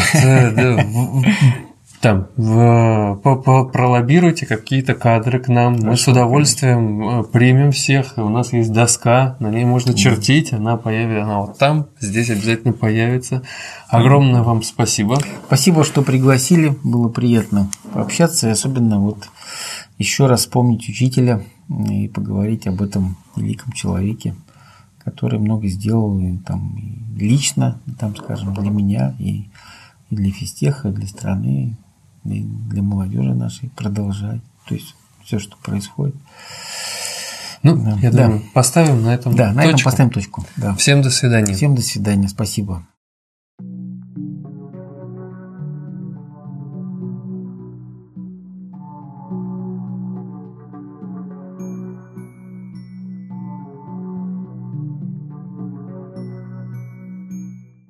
там пролоббируйте какие-то кадры к нам. Мы с удовольствием примем всех. У нас есть доска, на ней можно чертить, она появится, она вот там, здесь обязательно появится. Огромное вам спасибо. Спасибо, что пригласили. Было приятно пообщаться, и особенно еще раз вспомнить учителя и поговорить об этом великом человеке, который много сделал и лично, скажем, для меня, и для физтеха, и для страны, и для молодежи нашей продолжать. То есть все, что происходит. Я думаю, поставим на этом точку. На этом поставим точку. Да. Всем до свидания. Всем до свидания. Спасибо.